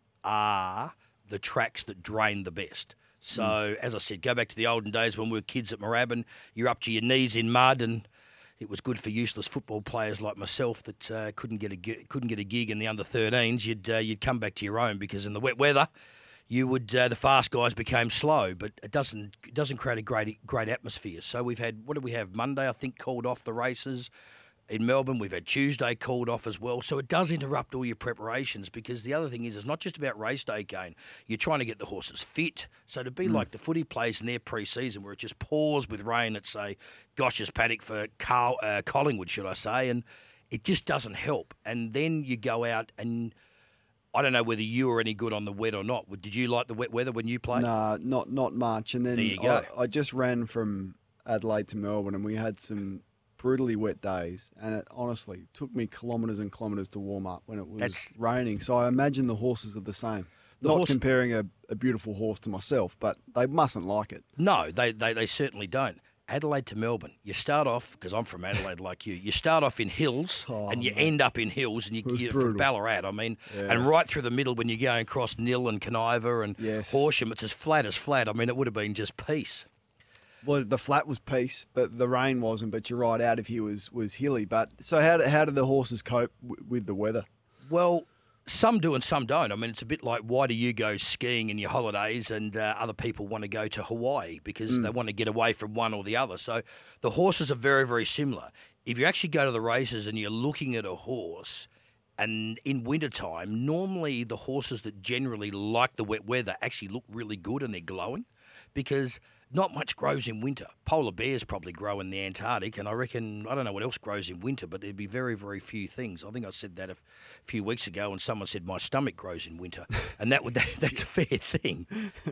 Speaker 16: are the tracks that drain the best. So, as I said, go back to the olden days when we were kids at Moorabbin. You're up to your knees in mud, and it was good for useless football players like myself that couldn't get a gig in the under-13s. You'd come back to your own because in the wet weather, you would the fast guys became slow, but it doesn't create a great atmosphere. So we've had, what did we have? Monday, I think, called off the races. In Melbourne, we've had Tuesday called off as well. So it does interrupt all your preparations because the other thing is it's not just about race day, Kane. You're trying to get the horses fit. So to be like the footy plays in their pre-season where it just pours with rain at, say, Gosh's paddock for Collingwood, should I say, and it just doesn't help. And then you go out and I don't know whether you were any good on the wet or not. Did you like the wet weather when you played?
Speaker 2: Nah, not much. And then
Speaker 16: There you go.
Speaker 2: I just ran from Adelaide to Melbourne and we had some brutally wet days, and it honestly took me kilometres and kilometres to warm up when it was raining. So I imagine the horses are the same. Not comparing a beautiful horse to myself, but they mustn't like it.
Speaker 16: No, they certainly don't. Adelaide to Melbourne, you start off, because I'm from Adelaide like you start off in hills and you end up in hills and you're from Ballarat, and right through the middle when you're going across Nil and Canaiva and Horsham, it's as flat as flat. I mean, it would have been just peace.
Speaker 2: Well, the flat was peace, but the rain wasn't. But you're right, out of here was hilly. But so how did the horses cope with the weather?
Speaker 16: Well, some do and some don't. I mean, it's a bit like why do you go skiing in your holidays and other people want to go to Hawaii because they want to get away from one or the other. So the horses are very, very similar. If you actually go to the races and you're looking at a horse, and in wintertime, normally the horses that generally like the wet weather actually look really good and they're glowing because not much grows in winter. Polar bears probably grow in the Antarctic, and I don't know what else grows in winter, but there'd be very, very few things. I think I said that a few weeks ago, and someone said my stomach grows in winter, and that's a fair thing.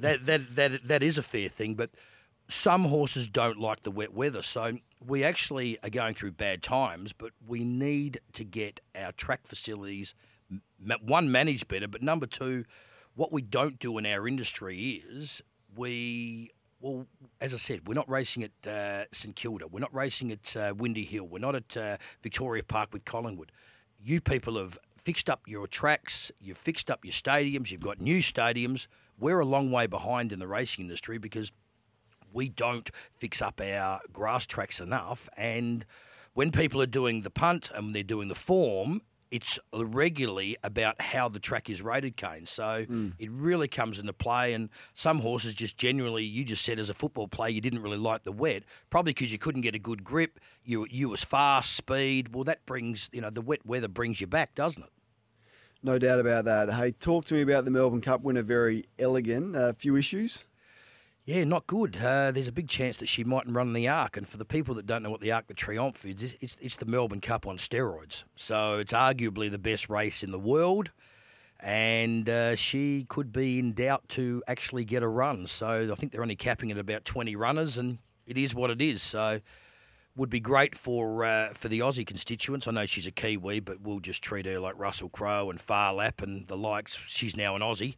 Speaker 16: That is a fair thing, but some horses don't like the wet weather, so we actually are going through bad times, but we need to get our track facilities, one, managed better, but number two, what we don't do in our industry is we Well, as I said, we're not racing at St Kilda. We're not racing at Windy Hill. We're not at Victoria Park with Collingwood. You people have fixed up your tracks. You've fixed up your stadiums. You've got new stadiums. We're a long way behind in the racing industry because we don't fix up our grass tracks enough. And when people are doing the punt and they're doing the form, it's regularly about how the track is rated, Kane. So it really comes into play. And some horses just generally, you just said as a football player, you didn't really like the wet, probably because you couldn't get a good grip. You was fast, speed. Well, that brings, the wet weather brings you back, doesn't it?
Speaker 2: No doubt about that. Hey, talk to me about the Melbourne Cup winner, Very Elegant. A few issues?
Speaker 16: Yeah, not good. There's a big chance that she mightn't run the Arc. And for the people that don't know what the Arc de Triomphe is, it's the Melbourne Cup on steroids. So it's arguably the best race in the world. And she could be in doubt to actually get a run. So I think they're only capping at about 20 runners, and it is what it is. So would be great for the Aussie constituents. I know she's a Kiwi, but we'll just treat her like Russell Crowe and Far Lap and the likes. She's now an Aussie.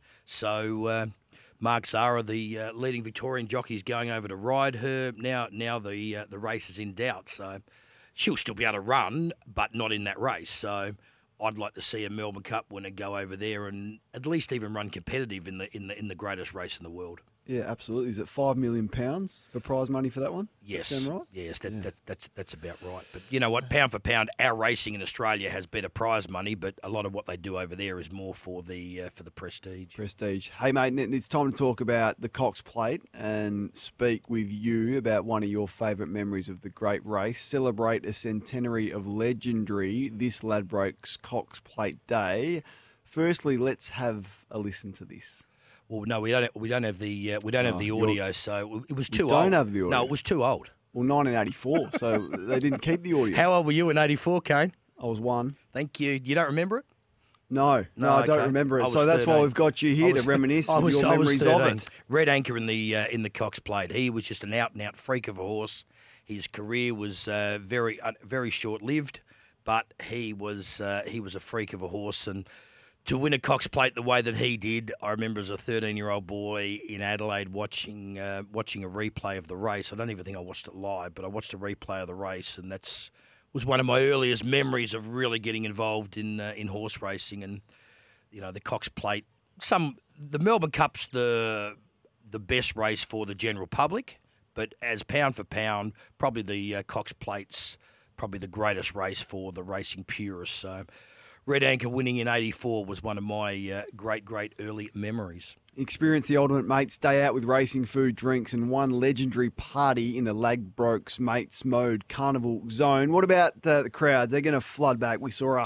Speaker 16: So Mark Zara, the leading Victorian jockey, is going over to ride her. Now the race is in doubt. So she'll still be able to run, but not in that race. So I'd like to see a Melbourne Cup winner go over there and at least even run competitive in the greatest race in the world.
Speaker 2: Yeah, absolutely. Is it £5 million for prize money for that one?
Speaker 16: Yes.
Speaker 2: Sound right?
Speaker 16: Yes, that's about right. But you know what? Pound for pound, our racing in Australia has better prize money, but a lot of what they do over there is more for the prestige.
Speaker 2: Prestige. Hey, mate, it's time to talk about the Cox Plate and speak with you about one of your favourite memories of the great race. Celebrate a centenary of legendary This Ladbrokes Cox Plate Day. Firstly, let's have a listen to this.
Speaker 16: Well, no, we don't have the audio, so it was too old.
Speaker 2: Don't have the audio.
Speaker 16: No, it was too old.
Speaker 2: Well, 1984, so they didn't keep the audio.
Speaker 16: How old were you in '84, Kane?
Speaker 2: I was 1.
Speaker 16: Thank you. You don't remember it?
Speaker 2: No, I don't remember it. So that's 13. Why we've got you here to reminisce with your memories of it.
Speaker 16: Red Anchor in the Cox Plate. He was just an out and out freak of a horse. His career was very short lived, but he was a freak of a horse. And to win a Cox Plate the way that he did, I remember as a 13-year-old boy in Adelaide watching a replay of the race. I don't even think I watched it live, but I watched a replay of the race, and was one of my earliest memories of really getting involved in horse racing. And the Cox Plate. The Melbourne Cup's the best race for the general public, but as pound for pound, probably the Cox Plate's probably the greatest race for the racing purists. So Red Anchor winning in '84 was one of my great early memories.
Speaker 2: Experience the ultimate mates day out with racing, food, drinks, and one legendary party in the Ladbrokes Mates Mode Carnival Zone. What about the crowds? They're going to flood back. We saw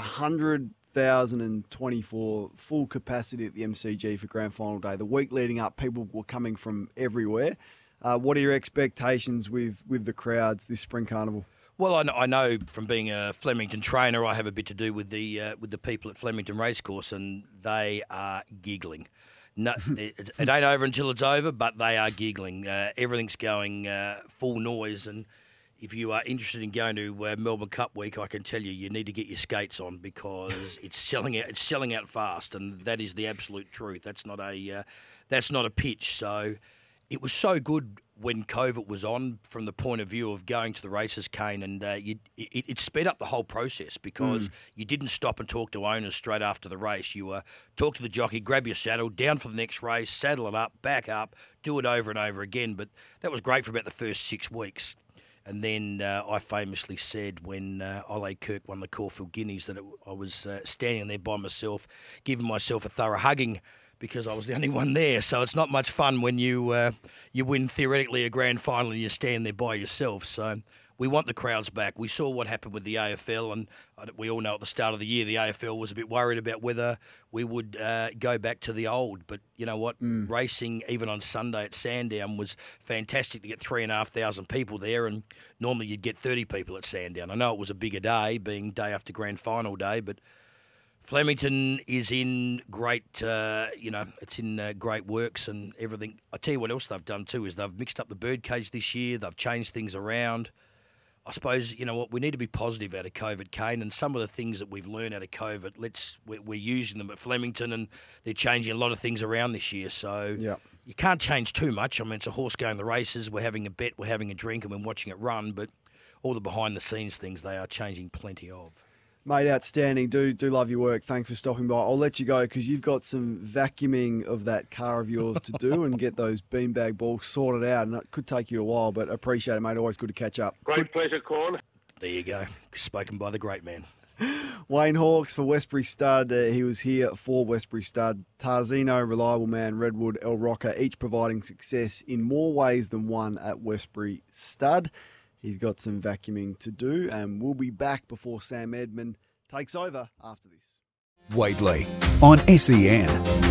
Speaker 2: 100,024 full capacity at the MCG for Grand Final Day. The week leading up, people were coming from everywhere. What are your expectations with the crowds this spring carnival?
Speaker 16: Well, I know from being a Flemington trainer, I have a bit to do with the people at Flemington Racecourse, and they are giggling. No, it ain't over until it's over, but they are giggling. Everything's going full noise, and if you are interested in going to Melbourne Cup Week, I can tell you need to get your skates on because it's selling out. It's selling out fast, and that is the absolute truth. That's not a pitch. So it was so good when COVID was on from the point of view of going to the races, Kane, and it sped up the whole process because you didn't stop and talk to owners straight after the race. You talk to the jockey, grab your saddle, down for the next race, saddle it up, back up, do it over and over again. But that was great for about the first 6 weeks. And then I famously said when Ole Kirk won the Caulfield Guineas that I was standing there by myself, giving myself a thorough hugging because I was the only one there. So it's not much fun when you win theoretically a grand final and you stand there by yourself. So we want the crowds back. We saw what happened with the AFL, and we all know at the start of the year the AFL was a bit worried about whether we would go back to the old. But you know what? Racing, even on Sunday at Sandown, was fantastic to get 3,500 people there, and normally you'd get 30 people at Sandown. I know it was a bigger day, being day after grand final day, but Flemington is in great, it's in great works and everything. I tell you what else they've done too is they've mixed up the birdcage this year. They've changed things around. I suppose, you know what, we need to be positive out of COVID, Kane, and some of the things that we've learned out of COVID, we're using them at Flemington, and they're changing a lot of things around this year. So, you can't change too much. I mean, it's a horse going the races. We're having a bet, we're having a drink, and we're watching it run. But all the behind-the-scenes things, they are changing plenty of.
Speaker 2: Mate, outstanding. Do love your work. Thanks for stopping by. I'll let you go because you've got some vacuuming of that car of yours to do and get those beanbag balls sorted out. And it could take you a while, but appreciate it, mate. Always good to catch up.
Speaker 14: Great pleasure, Corn.
Speaker 16: There you go. Spoken by the great man.
Speaker 2: Wayne Hawkes for Westbury Stud. He was here for Westbury Stud. Tarzino, Reliable Man, Redwood, El Rocker, each providing success in more ways than one at Westbury Stud. He's got some vacuuming to do, and we'll be back before Sam Edmund takes over after this.
Speaker 1: Waitley on SEN.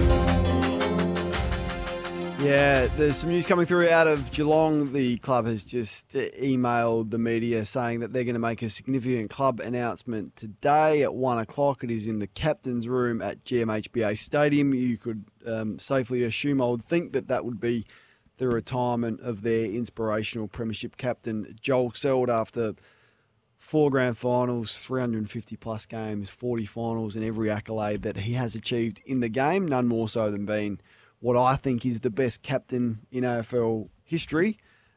Speaker 2: Yeah, there's some news coming through out of Geelong. The club has just emailed the media saying that they're going to make a significant club announcement today at 1 o'clock. It is in the captain's room at GMHBA Stadium. You could safely assume, I would think, that would be the retirement of their inspirational premiership captain, Joel Selwood, after 4 grand finals, 350-plus games, 40 finals, and every accolade that he has achieved in the game, none more so than being what I think is the best captain in AFL history.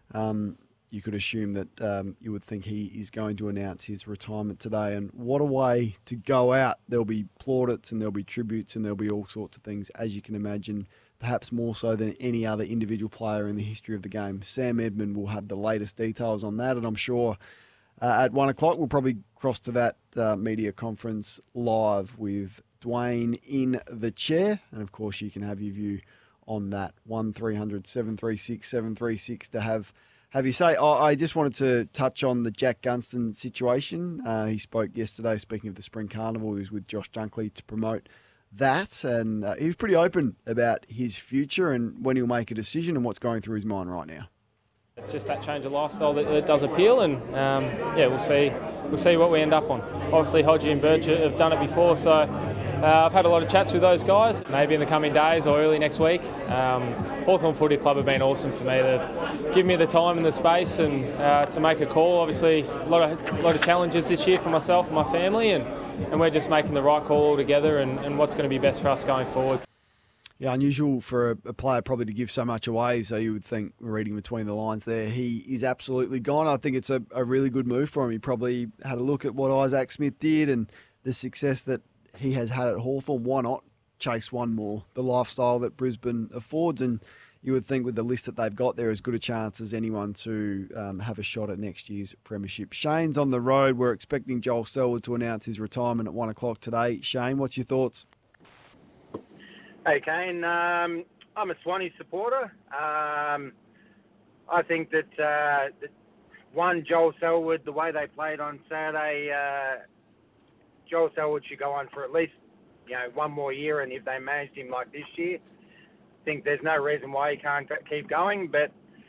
Speaker 2: You could assume that you would think he is going to announce his retirement today. And what a way to go out. There'll be plaudits and there'll be tributes and there'll be all sorts of things, as you can imagine, perhaps more so than any other individual player in the history of the game. Sam Edmund will have the latest details on that, and I'm sure at 1 o'clock we'll probably cross to that media conference live with Dwayne in the chair, and of course you can have your view on that. 1300 736 736 to have you say. I just wanted to touch on the Jack Gunston situation. He spoke yesterday, speaking of the Spring Carnival. He was with Josh Dunkley to promote that, and he was pretty open about his future and when he'll make a decision and what's going through his mind right now.
Speaker 17: It's just that change of lifestyle that does appeal, and we'll see what we end up on. Obviously, Hodgie and Birch have done it before, so I've had a lot of chats with those guys. Maybe in the coming days or early next week. Hawthorn Footy Club have been awesome for me. They've given me the time and the space and to make a call. Obviously, a lot of challenges this year for myself and my family, and we're just making the right call all together and what's going to be best for us going forward.
Speaker 2: Yeah, unusual for a player probably to give so much away, so you would think, reading between the lines there, he is absolutely gone. I think it's a really good move for him. He probably had a look at what Isaac Smith did and the success that he has had at Hawthorn. Why not chase one more? The lifestyle that Brisbane affords, and you would think with the list that they've got there, as good a chance as anyone to have a shot at next year's premiership. Shane's on the road. We're expecting Joel Selwood to announce his retirement at 1 o'clock today. Shane, what's your thoughts?
Speaker 18: Hey, Kane. I'm a Swanee supporter. I think that, Joel Selwood, the way they played on Saturday, Joel Selwood should go on for at least, one more year, and if they managed him like this year, I think there's no reason why he can't keep going. But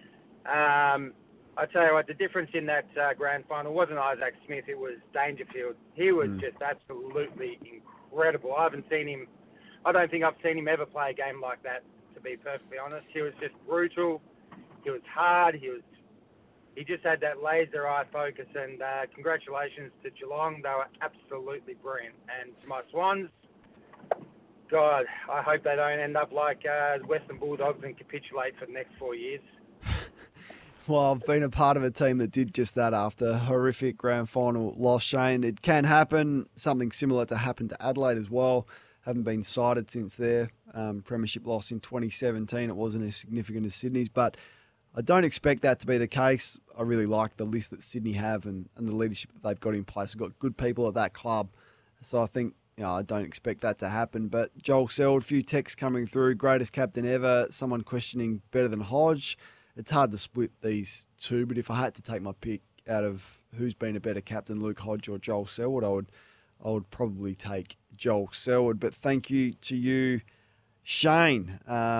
Speaker 18: I tell you what, the difference in that grand final wasn't Isaac Smith, it was Dangerfield. He was just absolutely incredible. I don't think I've seen him ever play a game like that, to be perfectly honest. He was just brutal. He was hard. He just had that laser eye focus, and congratulations to Geelong. They were absolutely brilliant. And to my Swans, God, I hope they don't end up like Western Bulldogs and capitulate for the next 4 years.
Speaker 2: Well, I've been a part of a team that did just that after a horrific grand final loss, Shane. It can happen. Something similar to happen to Adelaide as well. Haven't been cited since their premiership loss in 2017. It wasn't as significant as Sydney's, but I don't expect that to be the case. I really like the list that Sydney have and the leadership that they've got in place. They've got good people at that club. So I think, I don't expect that to happen. But Joel Selwood, a few texts coming through. Greatest captain ever. Someone questioning better than Hodge. It's hard to split these two, but if I had to take my pick out of who's been a better captain, Luke Hodge or Joel Selwood, I would probably take Joel Selwood. But thank you to you, Shane.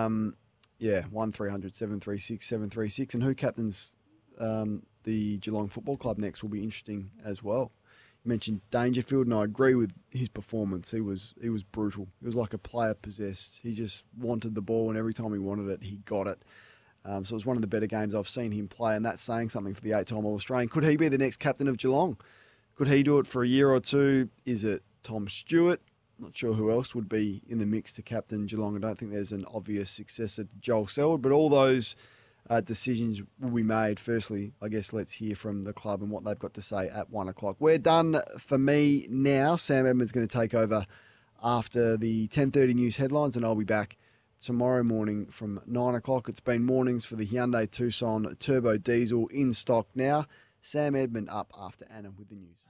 Speaker 2: 1300 736 736. And who captains the Geelong Football Club next will be interesting as well. You mentioned Dangerfield, and I agree with his performance. He was brutal. He was like a player possessed. He just wanted the ball, and every time he wanted it, he got it. So it was one of the better games I've seen him play, and that's saying something for the 8-time All-Australian. Could he be the next captain of Geelong? Could he do it for a year or two? Is it Tom Stewart? Not sure who else would be in the mix to captain Geelong. I don't think there's an obvious successor to Joel Selwood, but all those decisions will be made. Firstly, I guess let's hear from the club and what they've got to say at 1 o'clock. We're done for me now. Sam Edmund's going to take over after the 10:30 news headlines, and I'll be back tomorrow morning from 9 o'clock. It's been mornings for the Hyundai Tucson Turbo Diesel in stock now. Sam Edmund up after Anna with the news.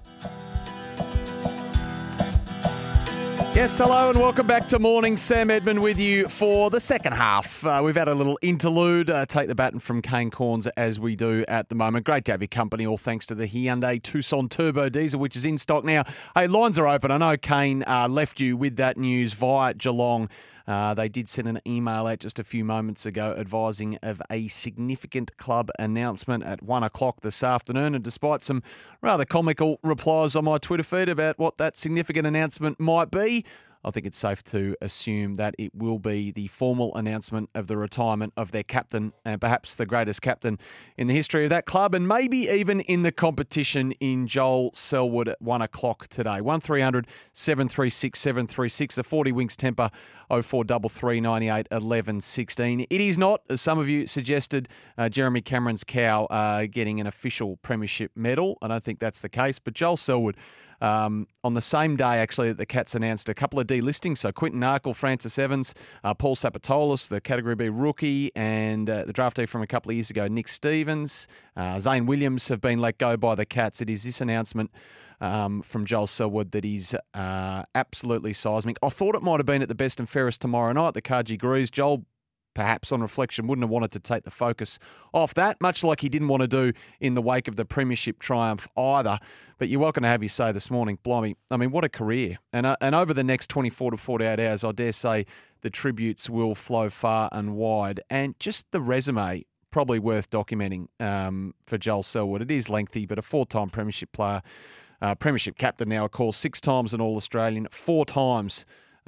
Speaker 19: Yes, hello and welcome back to Morning. Sam Edmund with you for the second half. We've had a little interlude, take the baton from Kane Cornes as we do at the moment. Great to have your company, all thanks to the Hyundai Tucson Turbo Diesel, which is in stock now. Hey, lines are open. I know Kane left you with that news via Geelong. They did send an email out just a few moments ago advising of a significant club announcement at 1 o'clock this afternoon. And despite some rather comical replies on my Twitter feed about what that significant announcement might be, I think it's safe to assume that it will be the formal announcement of the retirement of their captain, and perhaps the greatest captain in the history of that club, and maybe even in the competition, in Joel Selwood at 1 o'clock today. 1300 736 736, the 40 Winks Temper 0433 98 11 16. It is not, as some of you suggested, Jeremy Cameron's cow getting an official premiership medal. I don't think that's the case, but Joel Selwood, on the same day, actually, that the Cats announced a couple of delistings. So Quinton Narkle, Francis Evans, Paul Sapatolis, the Category B rookie, and the draftee from a couple of years ago, Nick Stevens, Zane Williams have been let go by the Cats. It is this announcement from Joel Selwood that is absolutely seismic. I thought it might have been at the Best and Fairest tomorrow night, the Carji Greaves. Joel, perhaps on reflection, wouldn't have wanted to take the focus off that, much like he didn't want to do in the wake of the premiership triumph either. But you're welcome to have your say this morning. Blimey, I mean, what a career. And over the next 24 to 48 hours, I dare say the tributes will flow far and wide. And just the resume, probably worth documenting for Joel Selwood. It is lengthy, but a four-time premiership player, premiership captain now, of course, 6 times an All-Australian, 4 times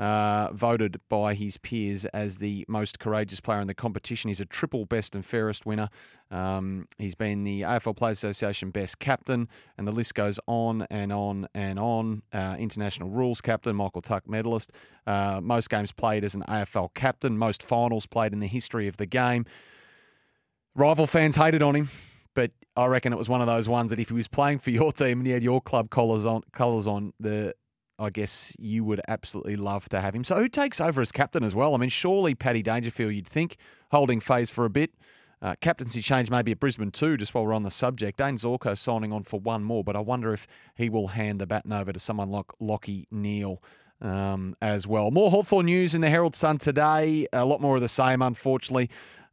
Speaker 19: voted by his peers as the most courageous player in the competition. He's a triple Best and Fairest winner. He's been the AFL Players Association Best Captain, and the list goes on and on and on. International Rules Captain, Michael Tuck medalist. Most games played as an AFL captain. Most finals played in the history of the game. Rival fans hated on him, but I reckon it was one of those ones that if he was playing for your team and he had your club colours on, I guess you would absolutely love to have him. So who takes over as captain as well? I mean, surely Paddy Dangerfield, you'd think, holding phase for a bit. Captaincy change maybe at Brisbane too, just while we're on the subject. Dane Zorko signing on for one more, but I wonder if he will hand the baton over to someone like Lachie Neale as well. More Hawthorn news in the Herald Sun today. A lot more of the same, unfortunately.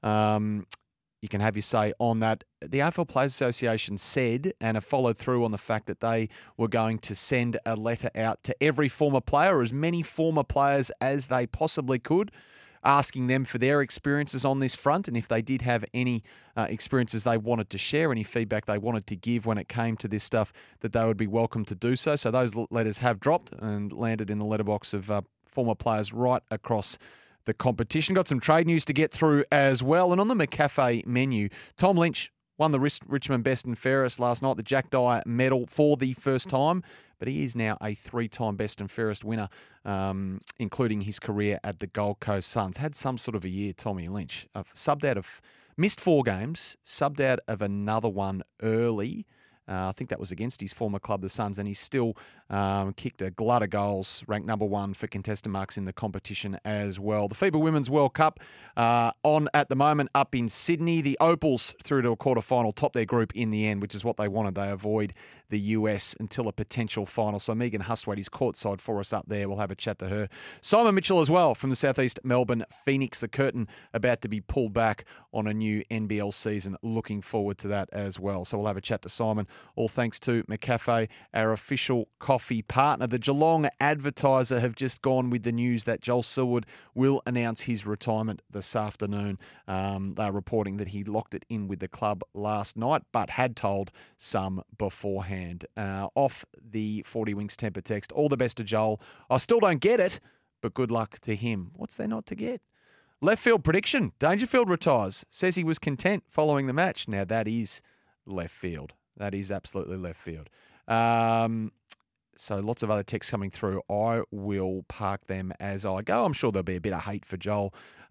Speaker 19: You can have your say on that. The AFL Players Association said and have followed through on the fact that they were going to send a letter out to every former player, or as many former players as they possibly could, asking them for their experiences on this front, and if they did have any experiences they wanted to share, any feedback they wanted to give when it came to this stuff, that they would be welcome to do so. So those letters have dropped and landed in the letterbox of former players right across the competition. Got some trade news to get through as well. And on the McCafe menu, Tom Lynch won the Richmond Best and Fairest last night, the Jack Dyer medal for the first time, but he is now a 3-time Best and Fairest winner, including his career at the Gold Coast Suns. Had some sort of a year, Tommy Lynch. Missed 4 games, subbed out of another one early. I think that was against his former club, the Suns, and he still kicked a glut of goals, ranked number 1 for contested marks in the competition as well. The FIBA Women's World Cup on at the moment up in Sydney. The Opals through to a quarterfinal, topped their group in the end, which is what they wanted. They avoid the US until a potential final. So Megan Hustwaite is courtside for us up there. We'll have a chat to her. Simon Mitchell as well from the Southeast Melbourne Phoenix. The curtain about to be pulled back on a new NBL season. Looking forward to that as well. So we'll have a chat to Simon. All thanks to McCafe, our official coffee partner. The Geelong Advertiser have just gone with the news that Joel Selwood will announce his retirement this afternoon. They're reporting that he locked it in with the club last night, but had told some beforehand. Off the 40 Winks Temper text, all the best to Joel. I still don't get it, but good luck to him. What's there not to get? Left field prediction. Dangerfield retires. Says he was content following the match. Now that is left field. That is absolutely left field. So lots of other texts coming through. I will park them as I go. I'm sure there'll be a bit of hate for Joel,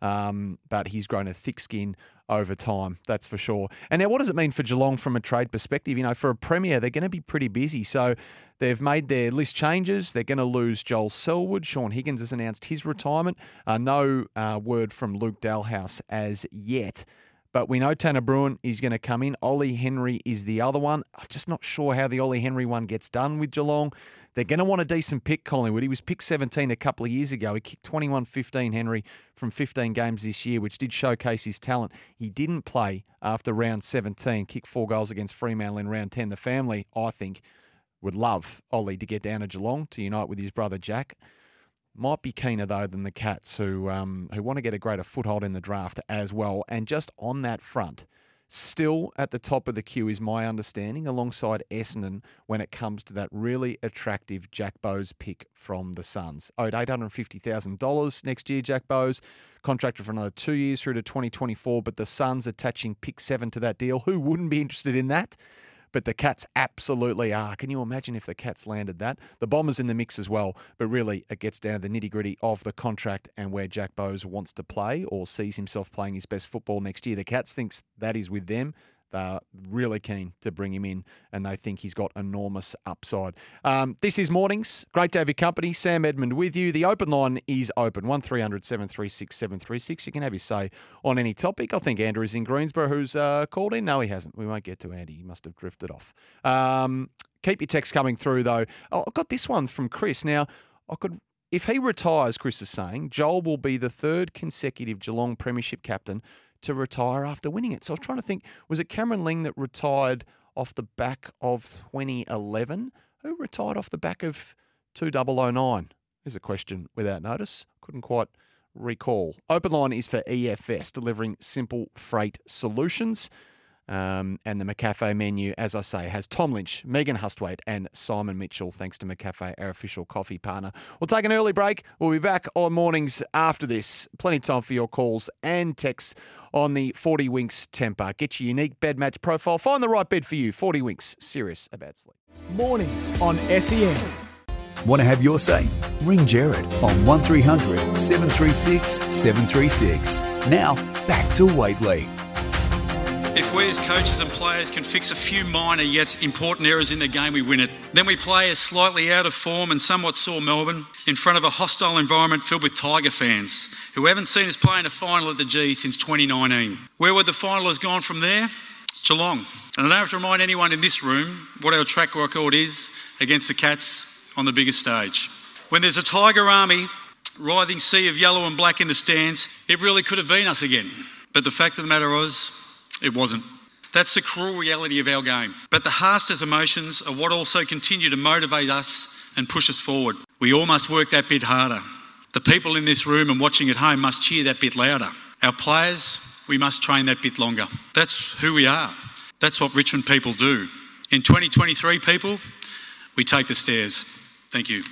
Speaker 19: but he's grown a thick skin over time, that's for sure. And now what does it mean for Geelong from a trade perspective? You know, for a Premier, they're going to be pretty busy. So they've made their list changes. They're going to lose Joel Selwood. Sean Higgins has announced his retirement. No word from Luke Dalhouse as yet. But we know Tanner Bruin is going to come in. Ollie Henry is the other one. I'm just not sure how the Ollie Henry one gets done with Geelong. They're going to want a decent pick, Collingwood. He was picked 17 a couple of years ago. He kicked 21-15, Henry, from 15 games this year, which did showcase his talent. He didn't play after round 17, kicked 4 goals against Fremantle in round 10. The family, I think, would love Ollie to get down to Geelong to unite with his brother Jack. Might be keener, though, than the Cats, who want to get a greater foothold in the draft as well. And just on that front, still at the top of the queue is my understanding, alongside Essendon, when it comes to that really attractive Jack Bowes pick from the Suns. Owed $850,000 next year, Jack Bowes, contracted for another 2 years through to 2024, but the Suns attaching pick 7 to that deal. Who wouldn't be interested in that? But the Cats absolutely are. Can you imagine if the Cats landed that? The Bombers in the mix as well, but really it gets down to the nitty-gritty of the contract and where Jack Bowes wants to play or sees himself playing his best football next year. The Cats thinks that is with them. They're really keen to bring him in, and they think he's got enormous upside. This is Mornings. Great to have your company. Sam Edmund with you. The open line is open, 1300 736 736. You can have your say on any topic. I think Andrew's in Greensboro who's called in. No, he hasn't. We won't get to Andy. He must have drifted off. Keep your texts coming through, though. Oh, I got this one from Chris. Now, if he retires, Chris is saying, Joel will be the 3rd consecutive Geelong Premiership captain to retire after winning it. So I was trying to think, was it Cameron Ling that retired off the back of 2011? Who retired off the back of 2009? There's a question without notice. Couldn't quite recall. Open line is for EFS, delivering simple freight solutions. And the McCafe menu, as I say, has Tom Lynch, Megan Hustwaite and Simon Mitchell, thanks to McCafe, our official coffee partner. We'll take an early break. We'll be back on Mornings after this. Plenty of time for your calls and texts on the 40 Winks Temper. Get your unique bed match profile. Find the right bed for you. 40 Winks, serious about sleep.
Speaker 1: Mornings on SEN. Want to have your say? Ring Jared on 1300 736 736. Now, back to Waitley.
Speaker 20: If we as coaches and players can fix a few minor yet important errors in the game, we win it. Then we play a slightly out of form and somewhat sore Melbourne in front of a hostile environment filled with Tiger fans who haven't seen us play in a final at the G since 2019. Where would the final have gone from there? Geelong. And I don't have to remind anyone in this room what our track record is against the Cats on the biggest stage. When there's a Tiger army, writhing sea of yellow and black in the stands, it really could have been us again. But the fact of the matter was, it wasn't. That's the cruel reality of our game. But the harshest emotions are what also continue to motivate us and push us forward. We all must work that bit harder. The people in this room and watching at home must cheer that bit louder. Our players, we must train that bit longer. That's who we are. That's what Richmond people do. In 2023, people, we take the stairs. Thank you.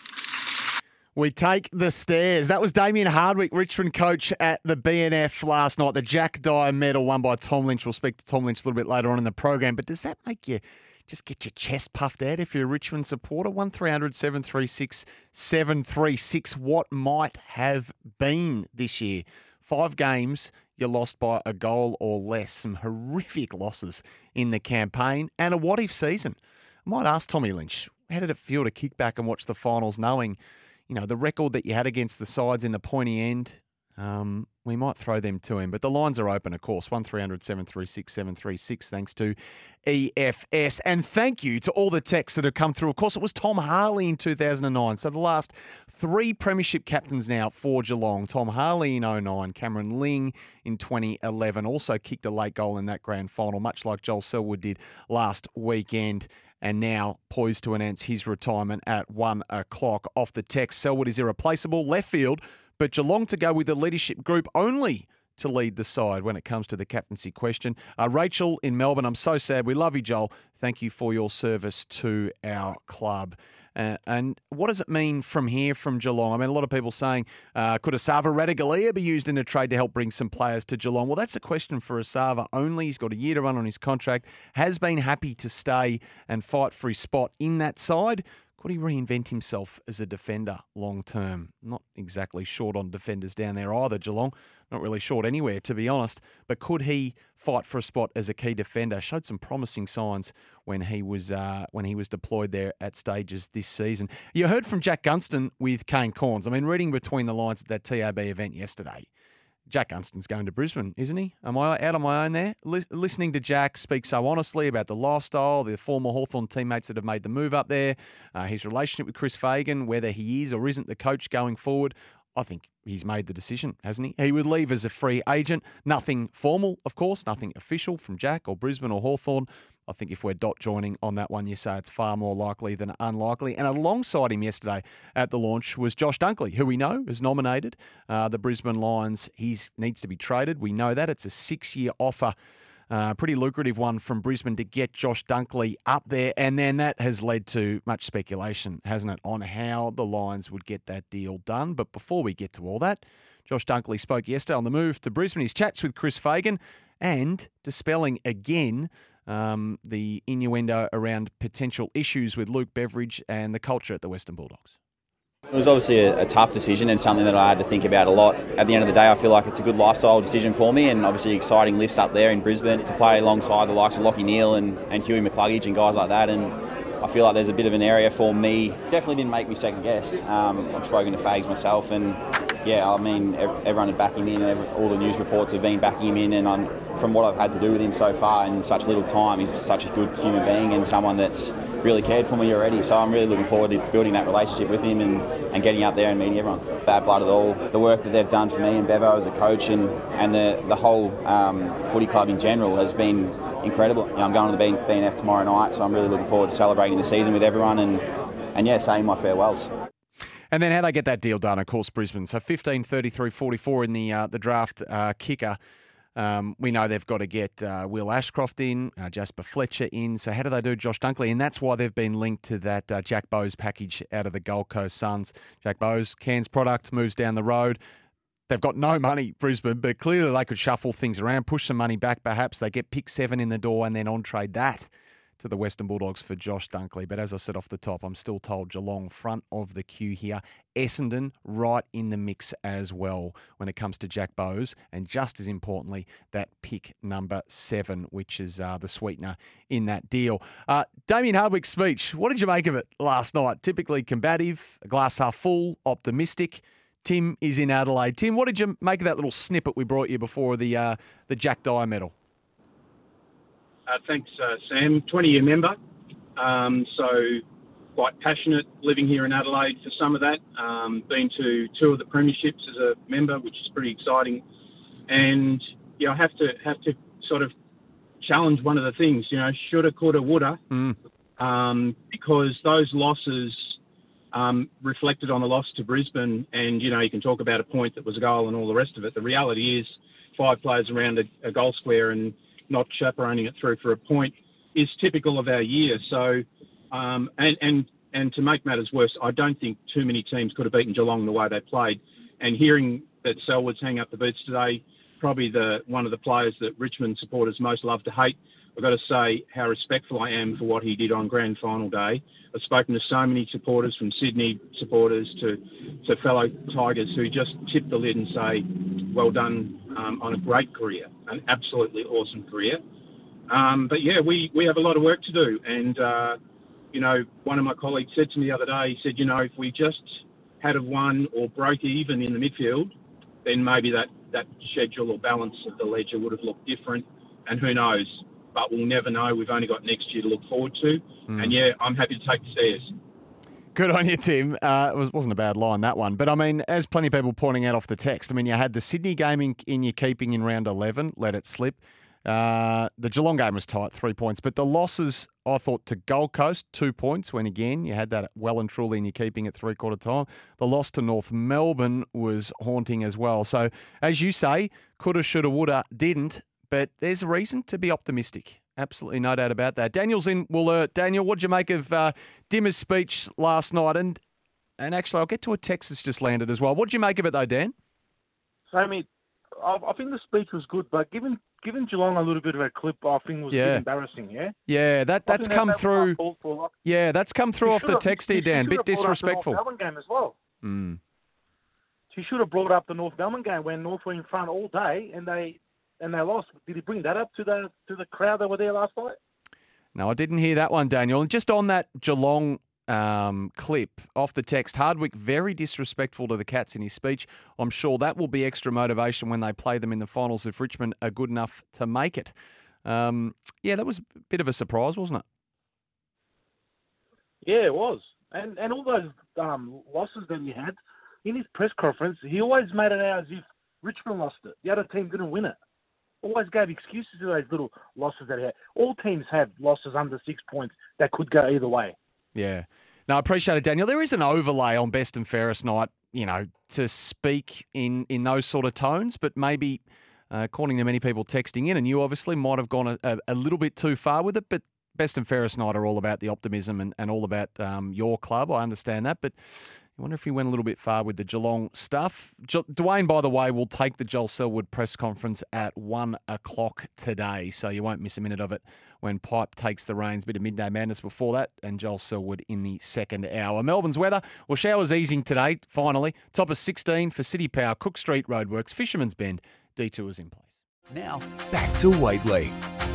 Speaker 19: We take the stairs. That was Damien Hardwick, Richmond coach at the BNF last night. The Jack Dyer medal won by Tom Lynch. We'll speak to Tom Lynch a little bit later on in the program. But does that make you just get your chest puffed out if you're a Richmond supporter? 1300 736 736. What might have been this year? 5 games, you lost by a goal or less. Some horrific losses in the campaign and a what-if season. I might ask Tommy Lynch, how did it feel to kick back and watch the finals knowing, you know, the record that you had against the sides in the pointy end? We might throw them to him. But the lines are open, of course, 1300 736 736, thanks to EFS. And thank you to all the texts that have come through. Of course, it was Tom Harley in 2009. So the last 3 premiership captains now for Geelong. Tom Harley in 2009, Cameron Ling in 2011. Also kicked a late goal in that grand final, much like Joel Selwood did last weekend. And now poised to announce his retirement at 1 o'clock. Off the text, Selwood is irreplaceable, left field, but Geelong to go with the leadership group only to lead the side when it comes to the captaincy question. Rachel in Melbourne, I'm so sad. We love you, Joel. Thank you for your service to our club. And what does it mean from here from Geelong? I mean, a lot of people saying, could Asava Ratugolea be used in a trade to help bring some players to Geelong? Well, that's a question for Asava only. He's got a year to run on his contract, has been happy to stay and fight for his spot in that side. Could he reinvent himself as a defender long term? Not exactly short on defenders down there either, Geelong. Not really short anywhere, to be honest. But could he fight for a spot as a key defender? Showed some promising signs when he was deployed there at stages this season. You heard from Jack Gunston with Kane Cornes. I mean, reading between the lines at that TAB event yesterday, Jack Gunston's going to Brisbane, isn't he? Am I out on my own there? Listening to Jack speak so honestly about the lifestyle, the former Hawthorn teammates that have made the move up there, his relationship with Chris Fagan, whether he is or isn't the coach going forward, I think he's made the decision, hasn't he? He would leave as a free agent. Nothing formal, of course, nothing official from Jack or Brisbane or Hawthorn. I think if we're dot joining on that one, you say it's far more likely than unlikely. And alongside him yesterday at the launch was Josh Dunkley, who we know has nominated the Brisbane Lions. He needs to be traded. We know that. It's a 6-year offer, pretty lucrative one from Brisbane to get Josh Dunkley up there. And then that has led to much speculation, hasn't it, on how the Lions would get that deal done. But before we get to all that, Josh Dunkley spoke yesterday on the move to Brisbane. His chats with Chris Fagan and dispelling again the innuendo around potential issues with Luke Beveridge and the culture at the Western Bulldogs.
Speaker 21: It was obviously a tough decision and something that I had to think about a lot. At the end of the day, I feel like it's a good lifestyle decision for me, and obviously exciting list up there in Brisbane to play alongside the likes of Lachie Neale and Huey McCluggage and guys like that. And I feel like there's a bit of an area for me. Definitely didn't make me second guess. I've spoken to Fags myself, and yeah, I mean, everyone had backed him in. All the news reports have been backing him in, and from what I've had to do with him so far in such little time, he's such a good human being and someone that's really cared for me already. So I'm really looking forward to building that relationship with him and getting up there and meeting everyone. Bad blood at all. The work that they've done for me and Bevo as a coach and the whole footy club in general has been incredible. You know, I'm going to the BNF tomorrow night, so I'm really looking forward to celebrating the season with everyone and yeah, saying my farewells.
Speaker 19: And then how they get that deal done, of course, Brisbane. So 15, 33, 44 in the draft kicker. We know they've got to get Will Ashcroft in, Jasper Fletcher in. So how do they do Josh Dunkley? And that's why they've been linked to that Jack Bowes package out of the Gold Coast Suns. Jack Bowes, Cairns product, moves down the road. They've got no money, Brisbane, but clearly they could shuffle things around, push some money back perhaps. They get pick 7 in the door and then on-trade that to the Western Bulldogs for Josh Dunkley. But as I said off the top, I'm still told Geelong front of the queue here. Essendon right in the mix as well when it comes to Jack Bowes. And just as importantly, that pick number 7, which is the sweetener in that deal. Damien Hardwick's speech, what did you make of it last night? Typically combative, a glass half full, optimistic. Tim is in Adelaide. Tim, what did you make of that little snippet we brought you before the Jack Dyer medal?
Speaker 22: Thanks, Sam. 20-year member, so quite passionate living here in Adelaide for some of that. Been to 2 of the premierships as a member, which is pretty exciting. And I have to sort of challenge one of the things, shoulda, coulda, woulda, because those losses reflected on the loss to Brisbane. And you can talk about a point that was a goal and all the rest of it. The reality is 5 players around a goal square and not chaperoning it through for a point is typical of our year. So, and to make matters worse, I don't think too many teams could have beaten Geelong the way they played. And hearing that Selwood's hang up the boots today, probably one of the players that Richmond supporters most love to hate, I've got to say how respectful I am for what he did on grand final day. I've spoken to so many supporters, from Sydney supporters to fellow Tigers, who just tip the lid and say, well done on a great career, an absolutely awesome career. But yeah, we have a lot of work to do. And, one of my colleagues said to me the other day, he said, if we just had have won or broke even in the midfield, then maybe that schedule or balance of the ledger would have looked different. And who knows? But we'll never know. We've only got next year to look forward to. And yeah, I'm happy to take the stairs.
Speaker 19: Good on you, Tim. It wasn't a bad line, that one. But, I mean, as plenty of people pointing out off the text, I mean, you had the Sydney game in your keeping in round 11, let it slip. The Geelong game was tight, 3 points. But the losses, I thought, to Gold Coast, 2 points, when, again, you had that well and truly in your keeping at three-quarter time. The loss to North Melbourne was haunting as well. So, as you say, coulda, shoulda, woulda, didn't. But there's a reason to be optimistic. Absolutely no doubt about that. Daniel's in Wollert. Daniel, what did you make of Dimmer's speech last night? And actually, I'll get to a text that's just landed as well. What did you make of it, though, Dan?
Speaker 13: Sammy, I think the speech was good, but giving Geelong a little bit of a clip, I think was a bit embarrassing. Yeah.
Speaker 19: Yeah, that's come through. Yeah, that's come through off the text here, Dan. Bit disrespectful.
Speaker 13: North Melbourne game as well.
Speaker 19: Mm.
Speaker 13: She should have brought up the North Melbourne game when North were in front all day and they lost. Did he bring that up to the crowd that were there last night?
Speaker 19: No, I didn't hear that one, Daniel. And just on that Geelong clip off the text, Hardwick very disrespectful to the Cats in his speech. I'm sure that will be extra motivation when they play them in the finals if Richmond are good enough to make it. Yeah, that was a bit of a surprise, wasn't it?
Speaker 13: Yeah, it was. And all those losses that he had, in his press conference, he always made it out as if Richmond lost it. The other team didn't win it. Always gave excuses to those little losses that he had. All teams have losses under 6 points that could go either way.
Speaker 19: Yeah. No, I appreciate it, Daniel. There is an overlay on Best and Fairest night, to speak in those sort of tones, but maybe, according to many people texting in, and you obviously might have gone a little bit too far with it, but Best and Fairest night are all about the optimism and all about your club. I understand that, but I wonder if he went a little bit far with the Geelong stuff. Dwayne, by the way, will take the Joel Selwood press conference at 1 o'clock today, so you won't miss a minute of it when Pipe takes the reins. Bit of midday madness before that, and Joel Selwood in the second hour. Melbourne's weather, well, showers easing today, finally. Top of 16 for City Power, Cook Street Roadworks, Fisherman's Bend, detours in place.
Speaker 1: Now, back to Waitley.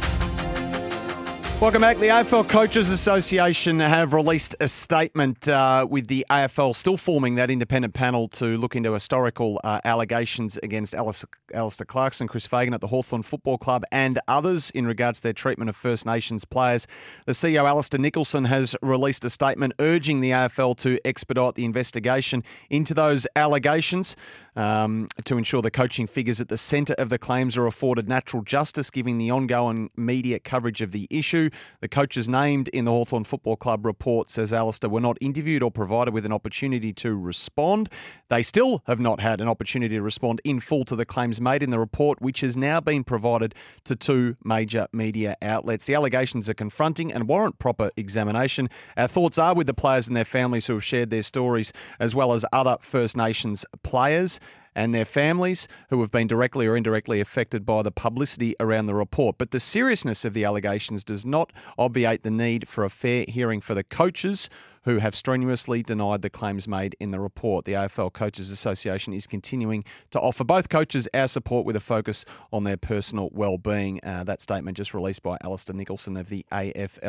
Speaker 19: Welcome back. The AFL Coaches Association have released a statement with the AFL still forming that independent panel to look into historical allegations against Alistair Clarkson, Chris Fagan at the Hawthorn Football Club and others in regards to their treatment of First Nations players. The CEO, Alistair Nicholson, has released a statement urging the AFL to expedite the investigation into those allegations to ensure the coaching figures at the centre of the claims are afforded natural justice, given the ongoing media coverage of the issue. The coaches named in the Hawthorn Football Club report, says Alistair, were not interviewed or provided with an opportunity to respond. They still have not had an opportunity to respond in full to the claims made in the report, which has now been provided to two major media outlets. The allegations are confronting and warrant proper examination. Our thoughts are with the players and their families who have shared their stories, as well as other First Nations players and their families who have been directly or indirectly affected by the publicity around the report. But the seriousness of the allegations does not obviate the need for a fair hearing for the coaches who have strenuously denied the claims made in the report. The AFL Coaches Association is continuing to offer both coaches our support with a focus on their personal well-being. That statement just released by Alistair Nicholson of the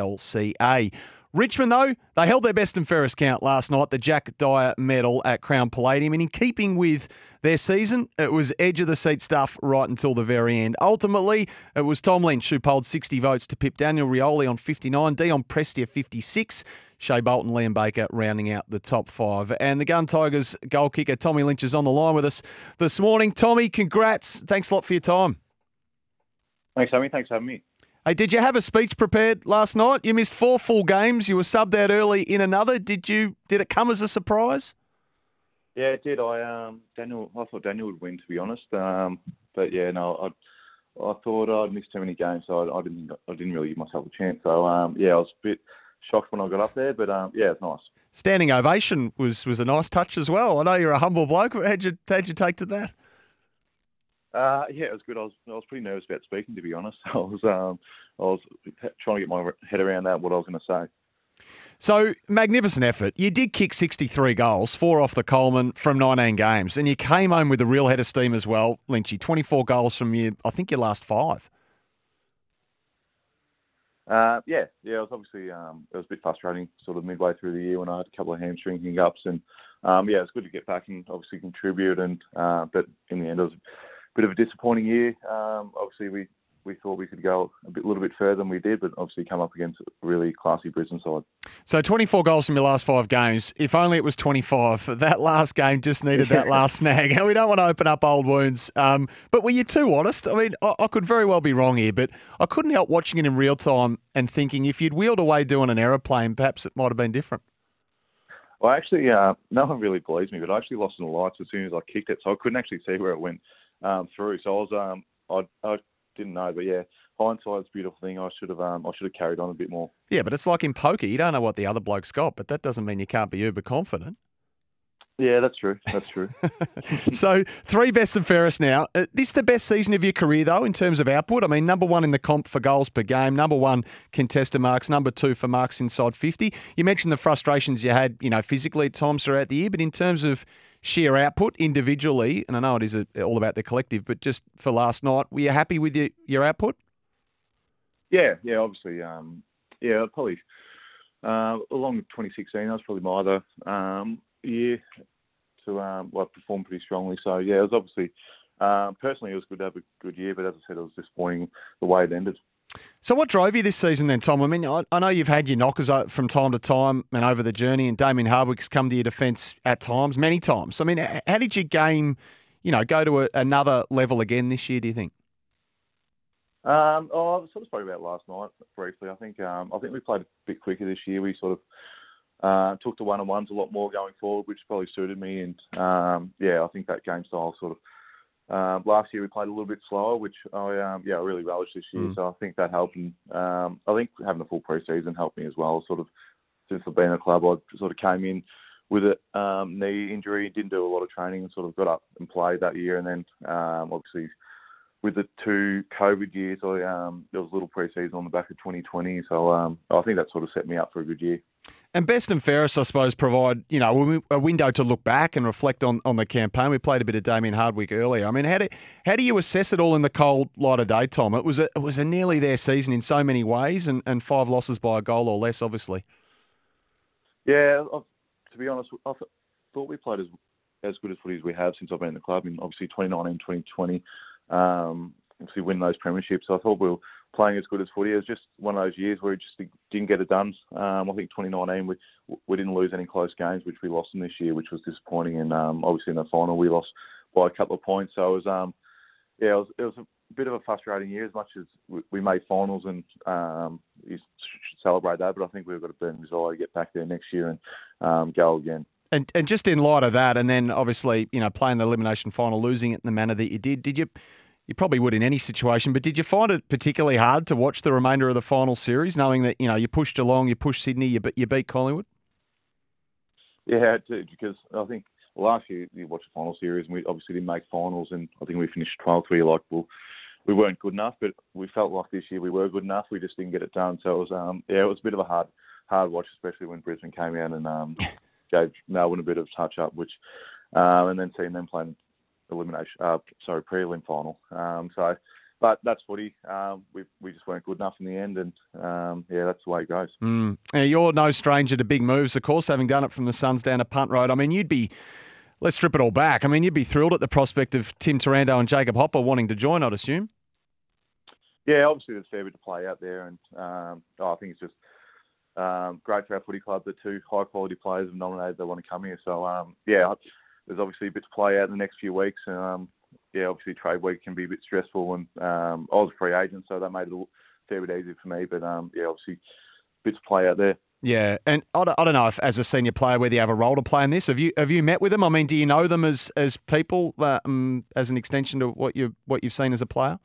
Speaker 19: AFLCA. Richmond, though, they held their best and fairest count last night, the Jack Dyer medal at Crown Palladium. And in keeping with their season, it was edge-of-the-seat stuff right until the very end. Ultimately, it was Tom Lynch who polled 60 votes to pip Daniel Rioli on 59, Dion Prestia 56, Shea Bolton, Liam Baker rounding out the top five. And the Gun Tigers goal kicker, Tommy Lynch, is on the line with us this morning. Tommy, congrats. Thanks a lot for your time.
Speaker 3: Thanks, Tommy. Thanks for having me.
Speaker 19: Hey, did you have a speech prepared last night? You missed 4 full games. You were subbed out early in another. Did it come as a surprise?
Speaker 3: Yeah, it did. I thought Daniel would win, to be honest. But yeah, no, I thought I'd missed too many games, so I didn't really give myself a chance. So yeah, I was a bit shocked when I got up there, but yeah, it's nice.
Speaker 19: Standing ovation was a nice touch as well. I know you're a humble bloke. How'd you take to that?
Speaker 3: Yeah, it was good. I was pretty nervous about speaking, to be honest. I was trying to get my head around what I was going to say.
Speaker 19: So, magnificent effort. You did kick 63 goals, 4 off the Coleman from 19 games, and you came home with a real head of steam as well, Lynchy. 24 goals from your last 5.
Speaker 3: Yeah, it was obviously it was a bit frustrating sort of midway through the year when I had a couple of hamstring hang-ups, and yeah, it's good to get back and obviously contribute, and but in the end it was a bit of a disappointing year. Obviously we thought we could go a little bit further than we did, but obviously come up against a really classy Brisbane side.
Speaker 19: So 24 goals from your last 5 games. If only it was 25. That last game just needed that last snag. And we don't want to open up old wounds. But were you too honest? I mean, I could very well be wrong here, but I couldn't help watching it in real time and thinking if you'd wheeled away doing an aeroplane, perhaps it might have been different.
Speaker 3: Well, actually, no one really believes me, but I actually lost in the lights as soon as I kicked it, so I couldn't actually see where it went through. So I didn't know, but yeah, hindsight's a beautiful thing. I should have carried on a bit more.
Speaker 19: Yeah, but it's like in poker, you don't know what the other bloke's got, but that doesn't mean you can't be uber confident.
Speaker 3: Yeah, that's true. That's true.
Speaker 19: So 3 best and fairest now. This the best season of your career, though, in terms of output? I mean, number 1 in the comp for goals per game, number 1 contested marks, number 2 for marks inside 50. You mentioned the frustrations you had, physically at times throughout the year, but in terms of sheer output individually, and I know it is all about the collective, but just for last night, were you happy with your output?
Speaker 3: Yeah, obviously. Probably along with 2016, that was probably my other year to perform pretty strongly. So, yeah, it was obviously, personally, it was good to have a good year, but as I said, it was disappointing the way it ended.
Speaker 19: So what drove you this season then, Tom? I mean, I know you've had your knockers from time to time and over the journey, and Damien Hardwick's come to your defence at times, many times. I mean, how did your game, go to another level again this year, do you think?
Speaker 3: I sort of spoke about it last night briefly. I think we played a bit quicker this year. We sort of took the one-on-ones a lot more going forward, which probably suited me. And I think that game style sort of last year we played a little bit slower, which I really relished this year. So I think that helped. And I think having a full pre-season helped me as well. Sort of since I've been in the club, I sort of came in with a knee injury, didn't do a lot of training, and sort of got up and played that year. And then obviously, with the 2 COVID years, there was a little pre-season on the back of 2020. So I think that sort of set me up for a good year.
Speaker 19: And best and fairest, I suppose, provide a window to look back and reflect on the campaign. We played a bit of Damien Hardwick earlier. I mean, how do you assess it all in the cold light of day, Tom? It was a nearly there season in so many ways, and 5 losses by a goal or less, obviously.
Speaker 3: Yeah, to be honest, I thought we played as good as footy as we have since I've been in the club. In obviously 2019, 2020. Obviously win those premierships. So I thought we were playing as good as footy. It was just one of those years where we just didn't get it done. I think 2019 we didn't lose any close games, which we lost in this year, which was disappointing. And obviously in the final we lost by a couple of points. So it was it was a bit of a frustrating year as much as we made finals, and you should celebrate that. But I think we've got a burning desire to get back there next year and go again.
Speaker 19: And just in light of that, and then obviously, playing the elimination final, losing it in the manner that you did you probably would in any situation, but did you find it particularly hard to watch the remainder of the final series, knowing that, you pushed Geelong, you pushed Sydney, you beat Collingwood?
Speaker 3: Yeah, because I think last year you watched the final series and we obviously didn't make finals, and I think we finished 12th. We we weren't good enough, but we felt like this year we were good enough. We just didn't get it done. So it was it was a bit of a hard watch, especially when Brisbane came out and gave Melbourne a bit of touch up, which and then seeing them playing prelim final. But that's footy. We just weren't good enough in the end, and that's the way it goes.
Speaker 19: Yeah, you're no stranger to big moves, of course, having done it from the Suns down to Punt Road. I mean, let's strip it all back. I mean, you'd be thrilled at the prospect of Tim Taranto and Jacob Hopper wanting to join, I'd assume.
Speaker 3: Yeah, obviously there's a fair bit to play out there, and I think it's just great for our footy club that 2 high-quality players have nominated that want to come here. So, there's obviously a bit to play out in the next few weeks. Obviously trade week can be a bit stressful, and I was a free agent, so that made it a fair bit easier for me. But, obviously a bit to play out there.
Speaker 19: Yeah, and I don't know if, as a senior player, whether you have a role to play in this. Have you met with them? I mean, do you know them as people, as an extension to what you've seen as a player?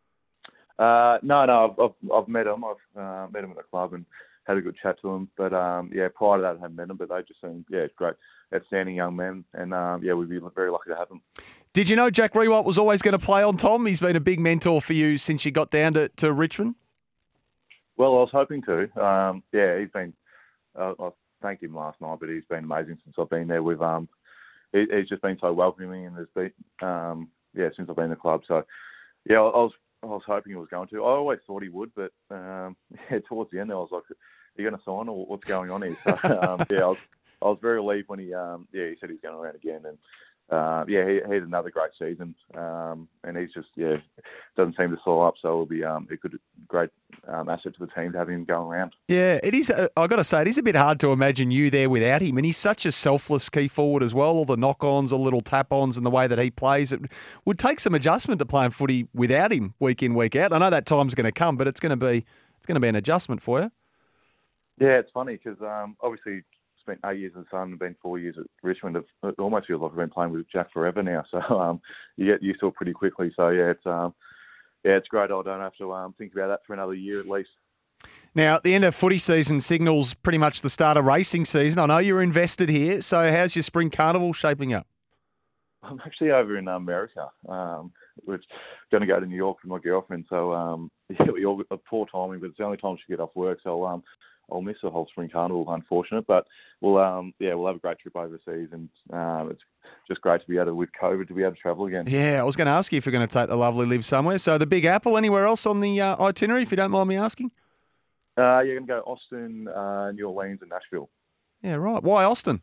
Speaker 3: No, I've met them. I've met them at the club and had a good chat to them. But prior to that, I hadn't met them. But they just seem great, outstanding young men, and we'd be very lucky to have them.
Speaker 19: Did you know Jack Riewoldt was always going to play on, Tom? He's been a big mentor for you since you got down to Richmond.
Speaker 3: Well, I was hoping to. He's been. I thanked him last night, but he's been amazing since I've been there. He's just been so welcoming, and there's been since I've been in the club. So I was hoping he was going to. I always thought he would, but towards the end, I was like, "Are you going to sign, or what's going on here?" So I was very relieved when he said he's going around again, and he had another great season, and he's just doesn't seem to slow up. So it'll be a great asset to the team to have him going around. Yeah,
Speaker 19: it is. I got to say, it is a bit hard to imagine you there without him, and he's such a selfless key forward as well. All the knock-ons, all the little tap-ons, and the way that he plays, it would take some adjustment to playing footy without him week in, week out. I know that time's going to come, but it's going to be an adjustment for you. Yeah,
Speaker 3: it's funny because obviously spent 8 years at Sun and been 4 years at Richmond. It almost feels like I've been playing with Jack forever now. So you get used to it pretty quickly. So it's great. I don't have to think about that for another year at least.
Speaker 19: Now, at the end of footy season signals pretty much the start of racing season. I know you're invested here, so how's your spring carnival shaping up?
Speaker 3: I'm actually over in America. We're going to go to New York with my girlfriend, so we all got poor timing, but it's the only time she get off work, so I'll miss the whole spring carnival, unfortunate. But we'll have a great trip overseas, and it's just great to be able to, with COVID, to be able to travel again.
Speaker 19: Yeah, I was going to ask you if you're going to take the lovely Liv somewhere. So the Big Apple, anywhere else on the itinerary, if you don't mind me asking?
Speaker 3: You're going to go Austin, New Orleans, and Nashville.
Speaker 19: Yeah, right. Why Austin?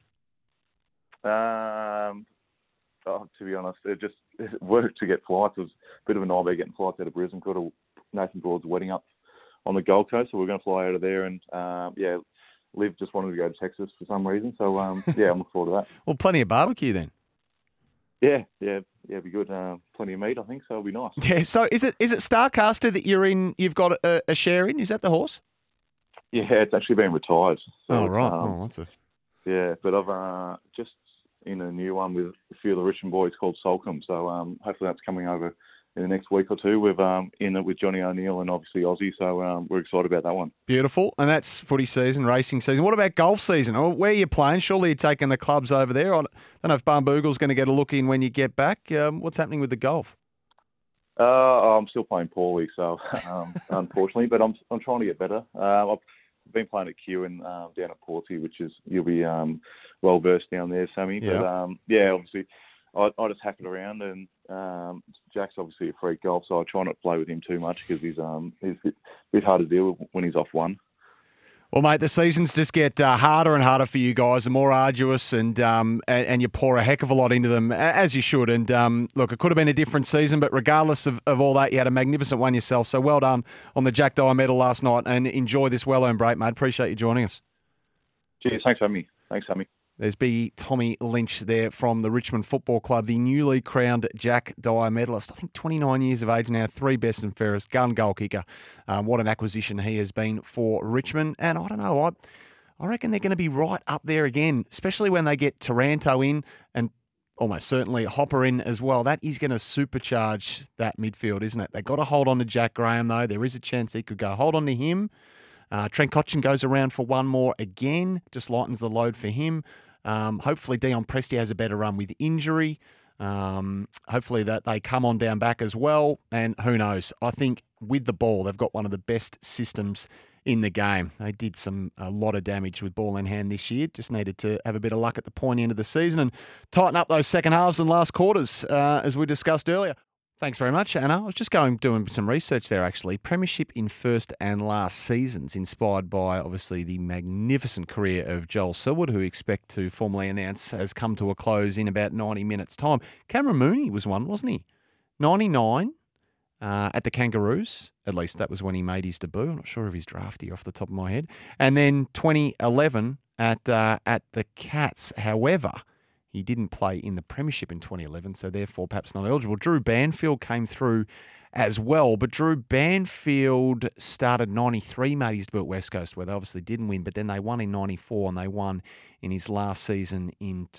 Speaker 3: To be honest, it worked to get flights. It was a bit of a nightmare getting flights out of Brisbane. Got Nathan Broad's wedding up on the Gold Coast, so we're going to fly out of there. And Liv just wanted to go to Texas for some reason. So I'm looking forward to that.
Speaker 19: Well, plenty of barbecue then.
Speaker 3: Yeah, it'd be good. Plenty of meat, I think, so it'll be nice.
Speaker 19: Yeah. So is it Starcaster that you're in? You've got a share in? Is that the horse?
Speaker 3: Yeah, it's actually been retired. So,
Speaker 19: oh right. That's a.
Speaker 3: Yeah, but I've just in a new one with a few of the Richmond boys called Solcombe. So hopefully that's coming over in the next week or two. We've in it with Johnny O'Neill and obviously Aussie. So we're excited about that one.
Speaker 19: Beautiful. And that's footy season, racing season. What about golf season? Or where are you playing? Surely you're taking the clubs over there. I don't know if Barnboogle's going to get a look in when you get back. What's happening with the golf?
Speaker 3: I'm still playing poorly, so unfortunately, but I'm trying to get better. I've been playing at Kew down at Portsea, which is you'll be well versed down there, Sammy.
Speaker 19: Yeah.
Speaker 3: But obviously, I just hack it around, and Jack's obviously a freak golf, so I try not to play with him too much because he's a bit hard to deal with when he's off one.
Speaker 19: Well, mate, the seasons just get harder and harder for you guys, and more arduous, and you pour a heck of a lot into them, as you should. And look, it could have been a different season, but regardless of all that, you had a magnificent one yourself. So well done on the Jack Dyer medal last night, and enjoy this well-earned break, mate. Appreciate you joining us.
Speaker 3: Cheers. Thanks for having me.
Speaker 19: There's big Tommy Lynch there from the Richmond Football Club, the newly crowned Jack Dyer medalist. I think 29 years of age now, 3 best and fairest, gun goal kicker. What an acquisition he has been for Richmond. And I don't know, I reckon they're going to be right up there again, especially when they get Taranto in and almost certainly Hopper in as well. That is going to supercharge that midfield, isn't it? They've got to hold on to Jack Graham, though. There is a chance he could go. Hold on to him. Trent Cotchin goes around for one more again, just lightens the load for him. Hopefully Dion Presti has a better run with injury. Hopefully that they come on down back as well. And who knows? I think with the ball, they've got one of the best systems in the game. They did a lot of damage with ball in hand this year. Just needed to have a bit of luck at the pointy end of the season and tighten up those second halves and last quarters, as we discussed earlier. Thanks very much, Anna. I was just doing some research there, actually. Premiership in first and last seasons, inspired by, obviously, the magnificent career of Joel Selwood, who we expect to formally announce has come to a close in about 90 minutes' time. Cameron Mooney was one, wasn't he? 99 at the Kangaroos. At least that was when he made his debut. I'm not sure of his draft year off the top of my head. And then 2011 at the Cats. However, he didn't play in the Premiership in 2011, so therefore perhaps not eligible. Drew Banfield came through as well, but Drew Banfield started 93, made his debut at West Coast, where they obviously didn't win, but then they won in 94 and they won in his last season in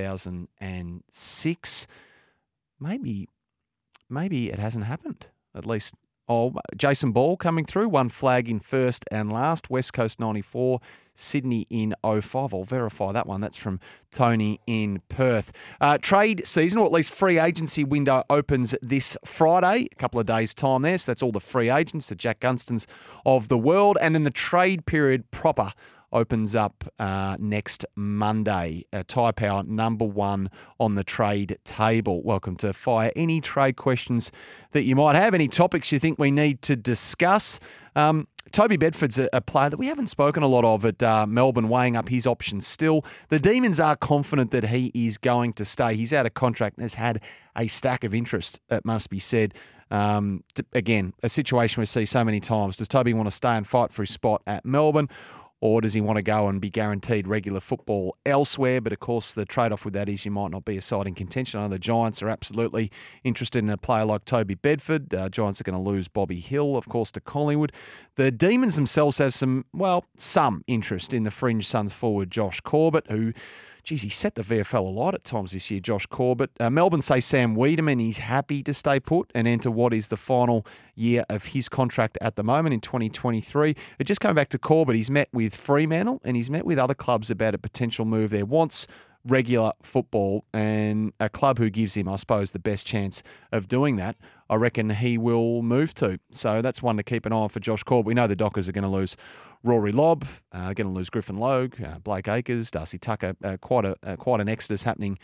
Speaker 19: 2006. Maybe it hasn't happened, at least. Jason Ball coming through, one flag in first and last, West Coast 94, Sydney in 05. I'll verify that one. That's from Tony in Perth. Trade season, or at least free agency window, opens this Friday, a couple of days' time there. So that's all the free agents, the Jack Gunstons of the world. And then the trade period proper opens up next Monday. Tyre Power, number 1 on the trade table. Welcome to fire any trade questions that you might have, any topics you think we need to discuss. Toby Bedford's a player that we haven't spoken a lot of at Melbourne, weighing up his options still. The Demons are confident that he is going to stay. He's out of contract and has had a stack of interest, it must be said. Again, a situation we see so many times. Does Toby want to stay and fight for his spot at Melbourne? Or does he want to go and be guaranteed regular football elsewhere? But, of course, the trade-off with that is you might not be a side in contention. I know the Giants are absolutely interested in a player like Toby Bedford. Giants are going to lose Bobby Hill, of course, to Collingwood. The Demons themselves have some interest in the fringe Suns forward Josh Corbett, who geez, he set the VFL alight at times this year, Josh Corbett. Melbourne say Sam Wiedemann, he's happy to stay put and enter what is the final year of his contract at the moment in 2023. It just came back to Corbett. He's met with Fremantle and he's met with other clubs about a potential move there. Wants regular football and a club who gives him, I suppose, the best chance of doing that, I reckon he will move to. So that's one to keep an eye on for Josh Corbett. We know the Dockers are going to lose Rory Lobb, going to lose Griffin Logue, Blake Acres, Darcy Tucker, quite an exodus happening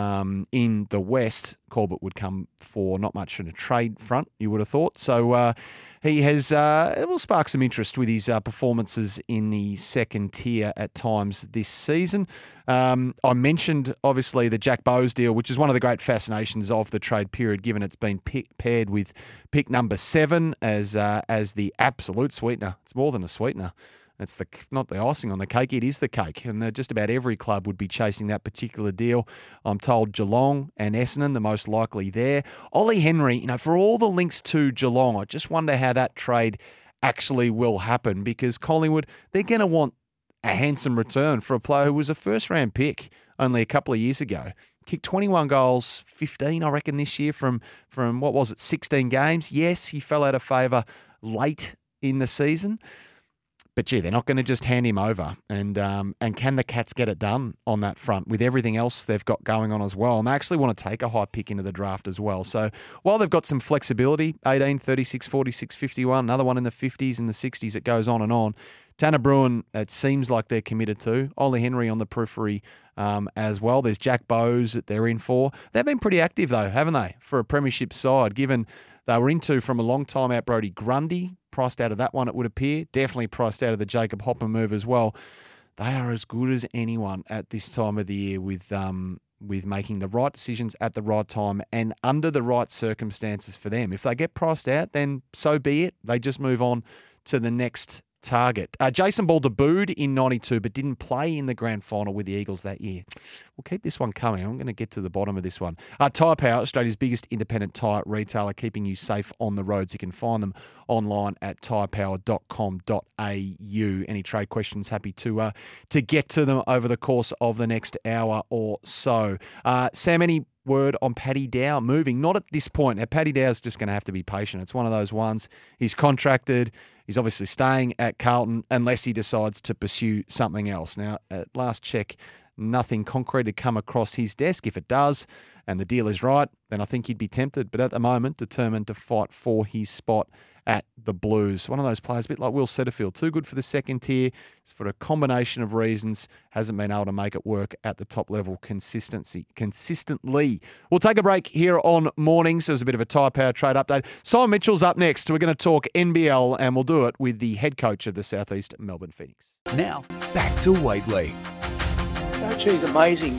Speaker 19: in the West. Corbett would come for not much in a trade front, you would have thought. So he has, it will spark some interest with his performances in the second tier at times this season. I mentioned, obviously, the Jack Bowes deal, which is one of the great fascinations of the trade period, given it's been paired with pick number 7 as the absolute sweetener. It's more than a sweetener. It's not the icing on the cake, it is the cake. And just about every club would be chasing that particular deal. I'm told Geelong and Essendon, the most likely there. Ollie Henry, for all the links to Geelong, I just wonder how that trade actually will happen, because Collingwood, they're going to want a handsome return for a player who was a first-round pick only a couple of years ago. Kicked 21 goals, 15, I reckon, this year from 16 games. Yes, he fell out of favour late in the season. But, gee, they're not going to just hand him over. And can the Cats get it done on that front with everything else they've got going on as well? And they actually want to take a high pick into the draft as well. So while they've got some flexibility, 18, 36, 46, 51, another one in the 50s and the 60s, it goes on and on. Tanner Bruhn, it seems like they're committed to. Ollie Henry on the periphery as well. There's Jack Bowes that they're in for. They've been pretty active, though, haven't they, for a premiership side, given they were into from a long time out Brodie Grundy. Priced out of that one, it would appear. Definitely priced out of the Jacob Hopper move as well. They are as good as anyone at this time of the year with making the right decisions at the right time and under the right circumstances for them. If they get priced out, then so be it. They just move on to the next target. Jason Ball debuted in 92 but didn't play in the grand final with the Eagles that year. We'll keep this one coming. I'm going to get to the bottom of this one. Tyre Power, Australia's biggest independent tyre retailer, keeping you safe on the roads. You can find them online at tyrepower.com.au. Any trade questions, happy to get to them over the course of the next hour or so. Sam, any word on Paddy Dow moving? Not at this point. Now, Paddy Dow's just going to have to be patient. It's one of those ones. He's contracted. He's obviously staying at Carlton unless he decides to pursue something else. Now, at last check, nothing concrete had come across his desk. If it does, and the deal is right, then I think he'd be tempted. But at the moment, determined to fight for his spot at the Blues. One of those players, a bit like Will Setterfield, too good for the second tier, for a combination of reasons, hasn't been able to make it work at the top level consistently. We'll take a break here on Mornings. There's a bit of a Tyre Power trade update. Simon Mitchell's up next. We're going to talk NBL, and we'll do it with the head coach of the Southeast Melbourne Phoenix.
Speaker 1: Now, back to Waitley.
Speaker 4: He's amazing.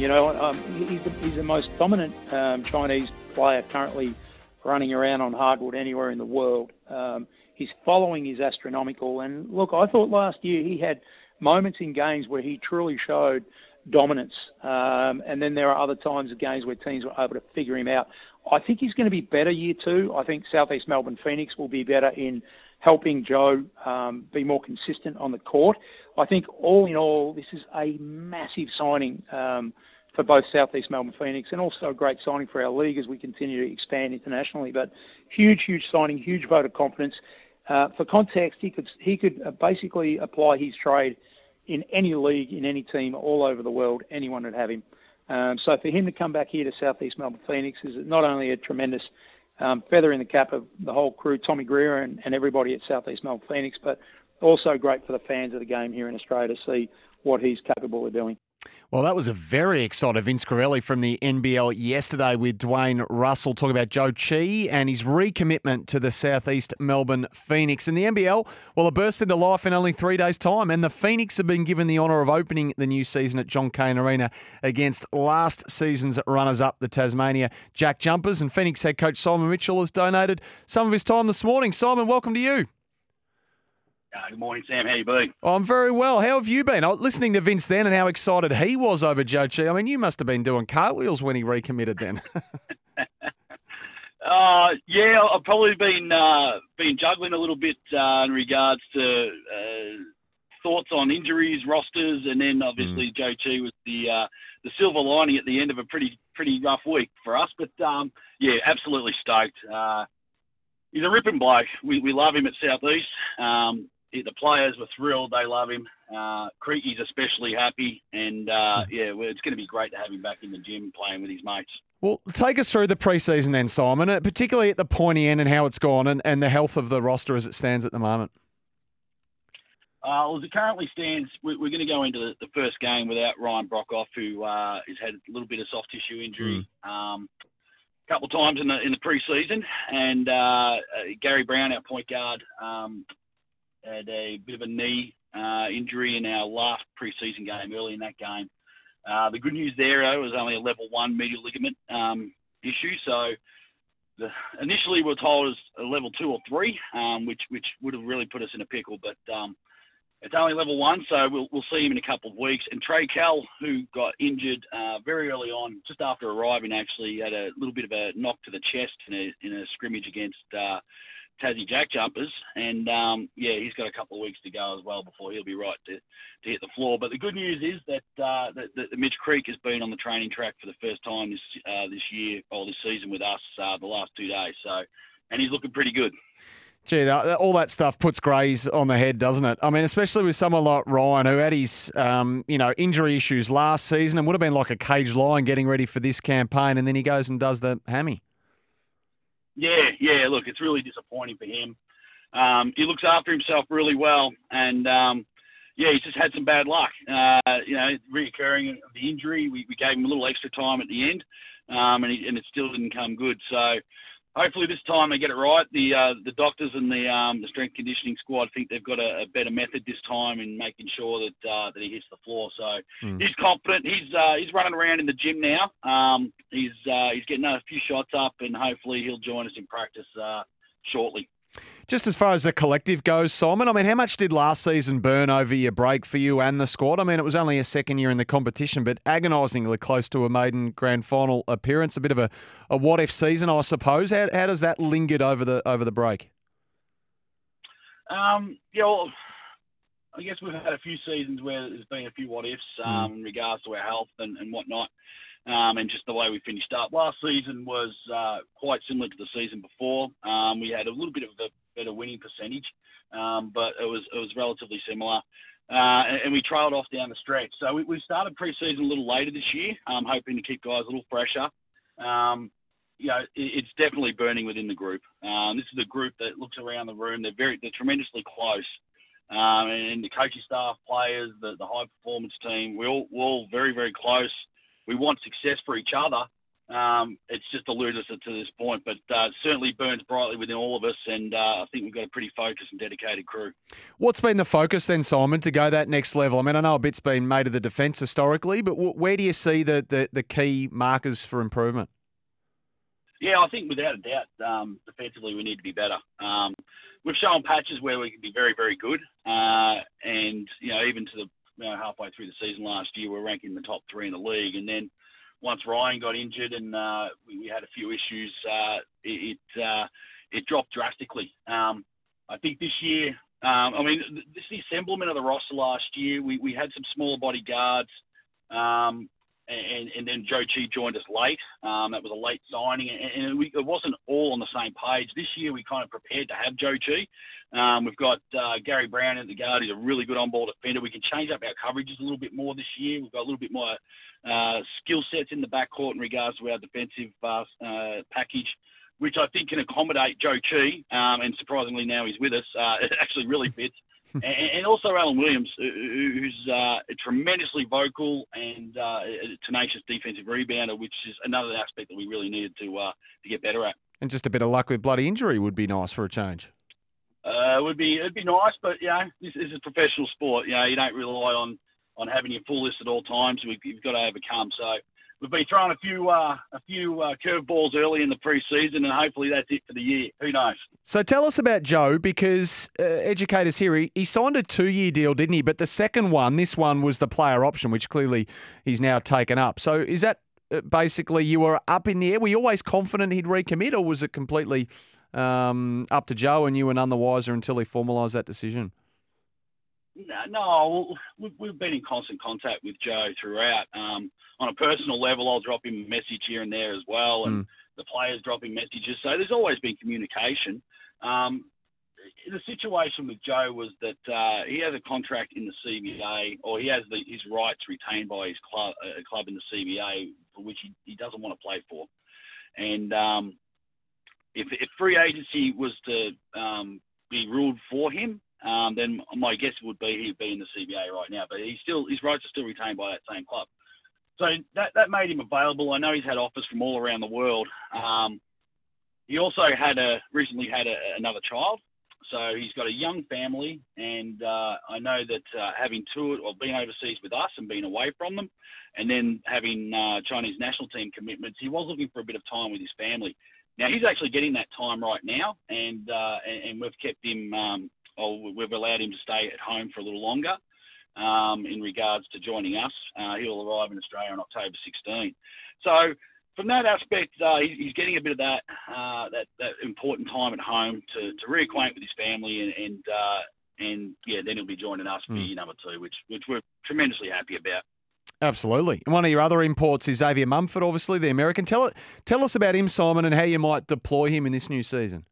Speaker 4: He's the most dominant Chinese player currently running around on hardwood anywhere in the world. His following is astronomical. And look, I thought last year he had moments in games where he truly showed dominance. And then there are other times of games where teams were able to figure him out. I think he's going to be better year 2. I think Southeast Melbourne Phoenix will be better in helping Joe be more consistent on the court. I think all in all, this is a massive signing for both Southeast Melbourne Phoenix and also a great signing for our league as we continue to expand internationally. But huge signing, huge vote of confidence. For context, he could basically apply his trade in any league, in any team all over the world. Anyone would have him. So for him to come back here to Southeast Melbourne Phoenix is not only a tremendous feather in the cap of the whole crew, Tommy Greer and everybody at Southeast Melbourne Phoenix, but also great for the fans of the game here in Australia to see what he's capable of doing.
Speaker 19: Well, that was a very excited Vince Corelli from the NBL yesterday with Dwayne Russell talking about Joe Chi and his recommitment to the Southeast Melbourne Phoenix. And the NBL, well, it burst into life in only 3 days' time, and the Phoenix have been given the honour of opening the new season at John Cain Arena against last season's runners-up, the Tasmania Jack Jumpers. And Phoenix head coach Simon Mitchell has donated some of his time this morning. Simon, welcome to you.
Speaker 5: Good morning, Sam. How you been?
Speaker 19: Oh, I'm very well. How have you been? Listening to Vince then and how excited he was over Joe Chi. I mean, you must have been doing cartwheels when he recommitted then.
Speaker 5: Yeah, I've probably been juggling a little bit in regards to thoughts on injuries, rosters, and then obviously Joe Chi was the silver lining at the end of a pretty rough week for us. But yeah, absolutely stoked. He's a ripping bloke. We love him at Southeast. The players were thrilled. They love him. Creaky's especially happy. And, it's going to be great to have him back in the gym playing with his mates.
Speaker 19: Well, take us through the pre-season then, Simon, particularly at the pointy end and how it's gone and the health of the roster as it stands at the moment.
Speaker 5: Well, as it currently stands, we're going to go into the first game without Ryan Brockhoff, who has had a little bit of soft tissue injury a couple of times in the pre-season. And Gary Brown, our point guard, had a bit of a knee injury in our last pre-season game, early in that game. The good news there, though, was only a level 1 medial ligament issue. So initially we were told it was a level 2 or 3, which would have really put us in a pickle. But it's only level 1, so we'll see him in a couple of weeks. And Trey Kell, who got injured very early on, just after arriving, actually had a little bit of a knock to the chest in a scrimmage against Tassie Jack Jumpers, and he's got a couple of weeks to go as well before he'll be right to hit the floor. But the good news is that Mitch Creek has been on the training track for the first time this year or this season with us the last 2 days. So, and he's looking pretty good.
Speaker 19: Gee, all that stuff puts greys on the head, doesn't it? I mean, especially with someone like Ryan, who had his injury issues last season and would have been like a caged lion getting ready for this campaign, and then he goes and does the hammy.
Speaker 5: Yeah, look, it's really disappointing for him. He looks after himself really well, and he's just had some bad luck. Reoccurring of the injury, we gave him a little extra time at the end, and it still didn't come good. So hopefully this time they get it right. The doctors and the strength conditioning squad think they've got a better method this time in making sure that he hits the floor. So he's confident. He's running around in the gym now. He's getting a few shots up, and hopefully he'll join us in practice shortly.
Speaker 19: Just as far as the collective goes, Simon, I mean, how much did last season burn over your break for you and the squad? I mean, it was only a second year in the competition, but agonisingly close to a maiden grand final appearance. A bit of a what-if season, I suppose. How does that lingered over the break?
Speaker 5: Well, I guess we've had a few seasons where there's been a few what-ifs in regards to our health and whatnot. And just the way we finished up. Last season was quite similar to the season before. We had a little bit of a better winning percentage, but it was relatively similar. And we trailed off down the stretch. So we started pre-season a little later this year, hoping to keep guys a little fresher. It's definitely burning within the group. This is a group that looks around the room. They're tremendously close. And the coaching staff, players, the high performance team, we're all very, very close. We want success for each other. It's just eluded us to this point, but it certainly burns brightly within all of us, and I think we've got a pretty focused and dedicated crew.
Speaker 19: What's been the focus then, Simon, to go that next level? I mean, I know a bit's been made of the defence historically, but where do you see the key markers for improvement?
Speaker 5: Yeah, I think without a doubt, defensively we need to be better. We've shown patches where we can be very, very good, and even to the halfway through the season last year, we're ranking in the top 3 in the league. And then once Ryan got injured and we had a few issues, it dropped drastically. I think this year, the assemblement of the roster last year, we had some smaller body guards, and then Joe Chi joined us late. That was a late signing, and it wasn't all on the same page. This year, we kind of prepared to have Joe Chi. We've got Gary Brown at the guard. He's a really good on-ball defender. We can change up our coverages a little bit more this year. We've got a little bit more skill sets in the backcourt in regards to our defensive package, which I think can accommodate Joe Chi. And surprisingly, now he's with us. It actually really fits. And also Alan Williams, who's tremendously vocal and a tenacious defensive rebounder, which is another aspect that we really needed to get better at.
Speaker 19: And just a bit of luck with bloody injury would be nice for a change.
Speaker 5: It'd be nice, but this is a professional sport. You don't rely on having your full list at all times. You've got to overcome. So we've been throwing a few curveballs early in the pre-season, and hopefully that's it for the year. Who knows?
Speaker 19: So tell us about Joe, because educators here, he signed a 2-year deal, didn't he? But the second one, this one was the player option, which clearly he's now taken up. So is that basically you were up in the air? Were you always confident he'd recommit, or was it completely up to Joe and you were none the wiser until he formalised that decision?
Speaker 5: No, we've been in constant contact with Joe throughout. On a personal level, I'll drop him a message here and there as well, and the players dropping messages. So there's always been communication. The situation with Joe was that he has a contract in the CBA, or he has his rights retained by his club in the CBA, for which he doesn't want to play for. And if free agency was to be ruled for him, then my guess would be he'd be in the CBA right now. But his rights are still retained by that same club. So that made him available. I know he's had offers from all around the world. He also recently had another child. So he's got a young family, and I know that having toured or been overseas with us and being away from them, and then having Chinese national team commitments, he was looking for a bit of time with his family. Now he's actually getting that time right now, and we've kept him, we've allowed him to stay at home for a little longer in regards to joining us. He'll arrive in Australia on October 16. So from that aspect, he's getting a bit of that important time at home to reacquaint with his family, and then he'll be joining us for year number 2, which we're tremendously happy about.
Speaker 19: Absolutely. And one of your other imports is Xavier Mumford, obviously, the American. Tell us about him, Simon, and how you might deploy him in this new season.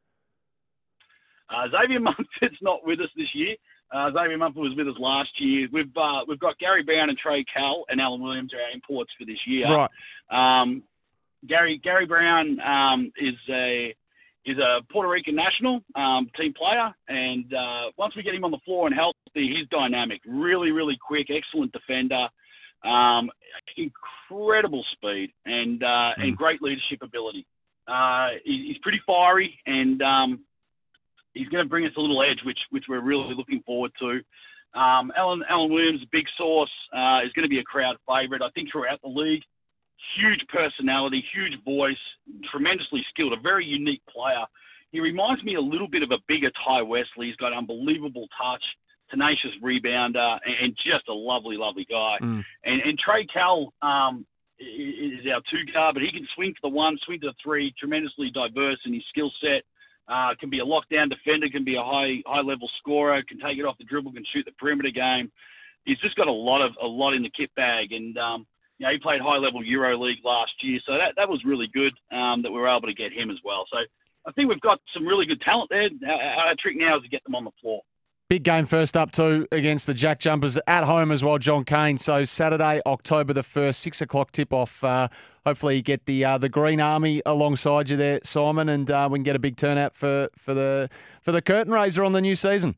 Speaker 5: Xavier Mumford's not with us this year. Xavier Mumford was with us last year. We've got Gary Brown and Trey Cal and Alan Williams are our imports for this year.
Speaker 19: Right.
Speaker 5: Gary Brown is a Puerto Rican national team player, and once we get him on the floor and healthy, he's dynamic. Really, really quick, excellent defender, incredible speed, and great leadership ability. He's pretty fiery, and he's going to bring us a little edge, which we're really looking forward to. Alan Williams, big source, is going to be a crowd favourite, I think, throughout the league. Huge personality, huge voice, tremendously skilled, a very unique player. He reminds me a little bit of a bigger Ty Wesley. He's got unbelievable touch, tenacious rebounder, and just a lovely, lovely guy. And Trey Cal is our 2 guard, but he can swing to the 1, swing to the 3, tremendously diverse in his skill set. Can be a lockdown defender, can be a high level scorer, can take it off the dribble, can shoot the perimeter game. He's just got a lot in the kit bag, and he played high level Euro League last year, so that was really good that we were able to get him as well. So I think we've got some really good talent there. Our trick now is to get them on the floor.
Speaker 19: Big game first up too against the Jack Jumpers at home as well, John Cain. So Saturday, October the 1st, 6:00 tip-off. Hopefully you get the Green Army alongside you there, Simon, and we can get a big turnout for the curtain raiser on the new season.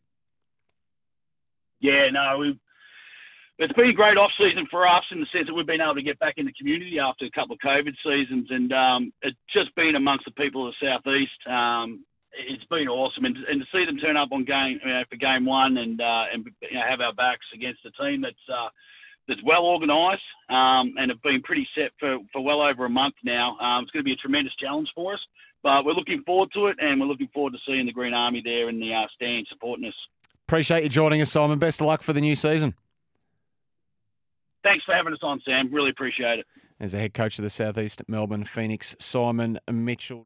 Speaker 5: Yeah, no, it's been a great off-season for us in the sense that we've been able to get back in the community after a couple of COVID seasons, and it's just been amongst the people of the Southeast. It's been awesome, and to see them turn up on for game 1 and have our backs against a team that's well organised and have been pretty set for well over a month now. It's going to be a tremendous challenge for us, but we're looking forward to it, and we're looking forward to seeing the Green Army there in the stand supporting us.
Speaker 19: Appreciate you joining us, Simon. Best of luck for the new season.
Speaker 5: Thanks for having us on, Sam. Really appreciate it.
Speaker 19: As the head coach of the Southeast Melbourne Phoenix, Simon Mitchell.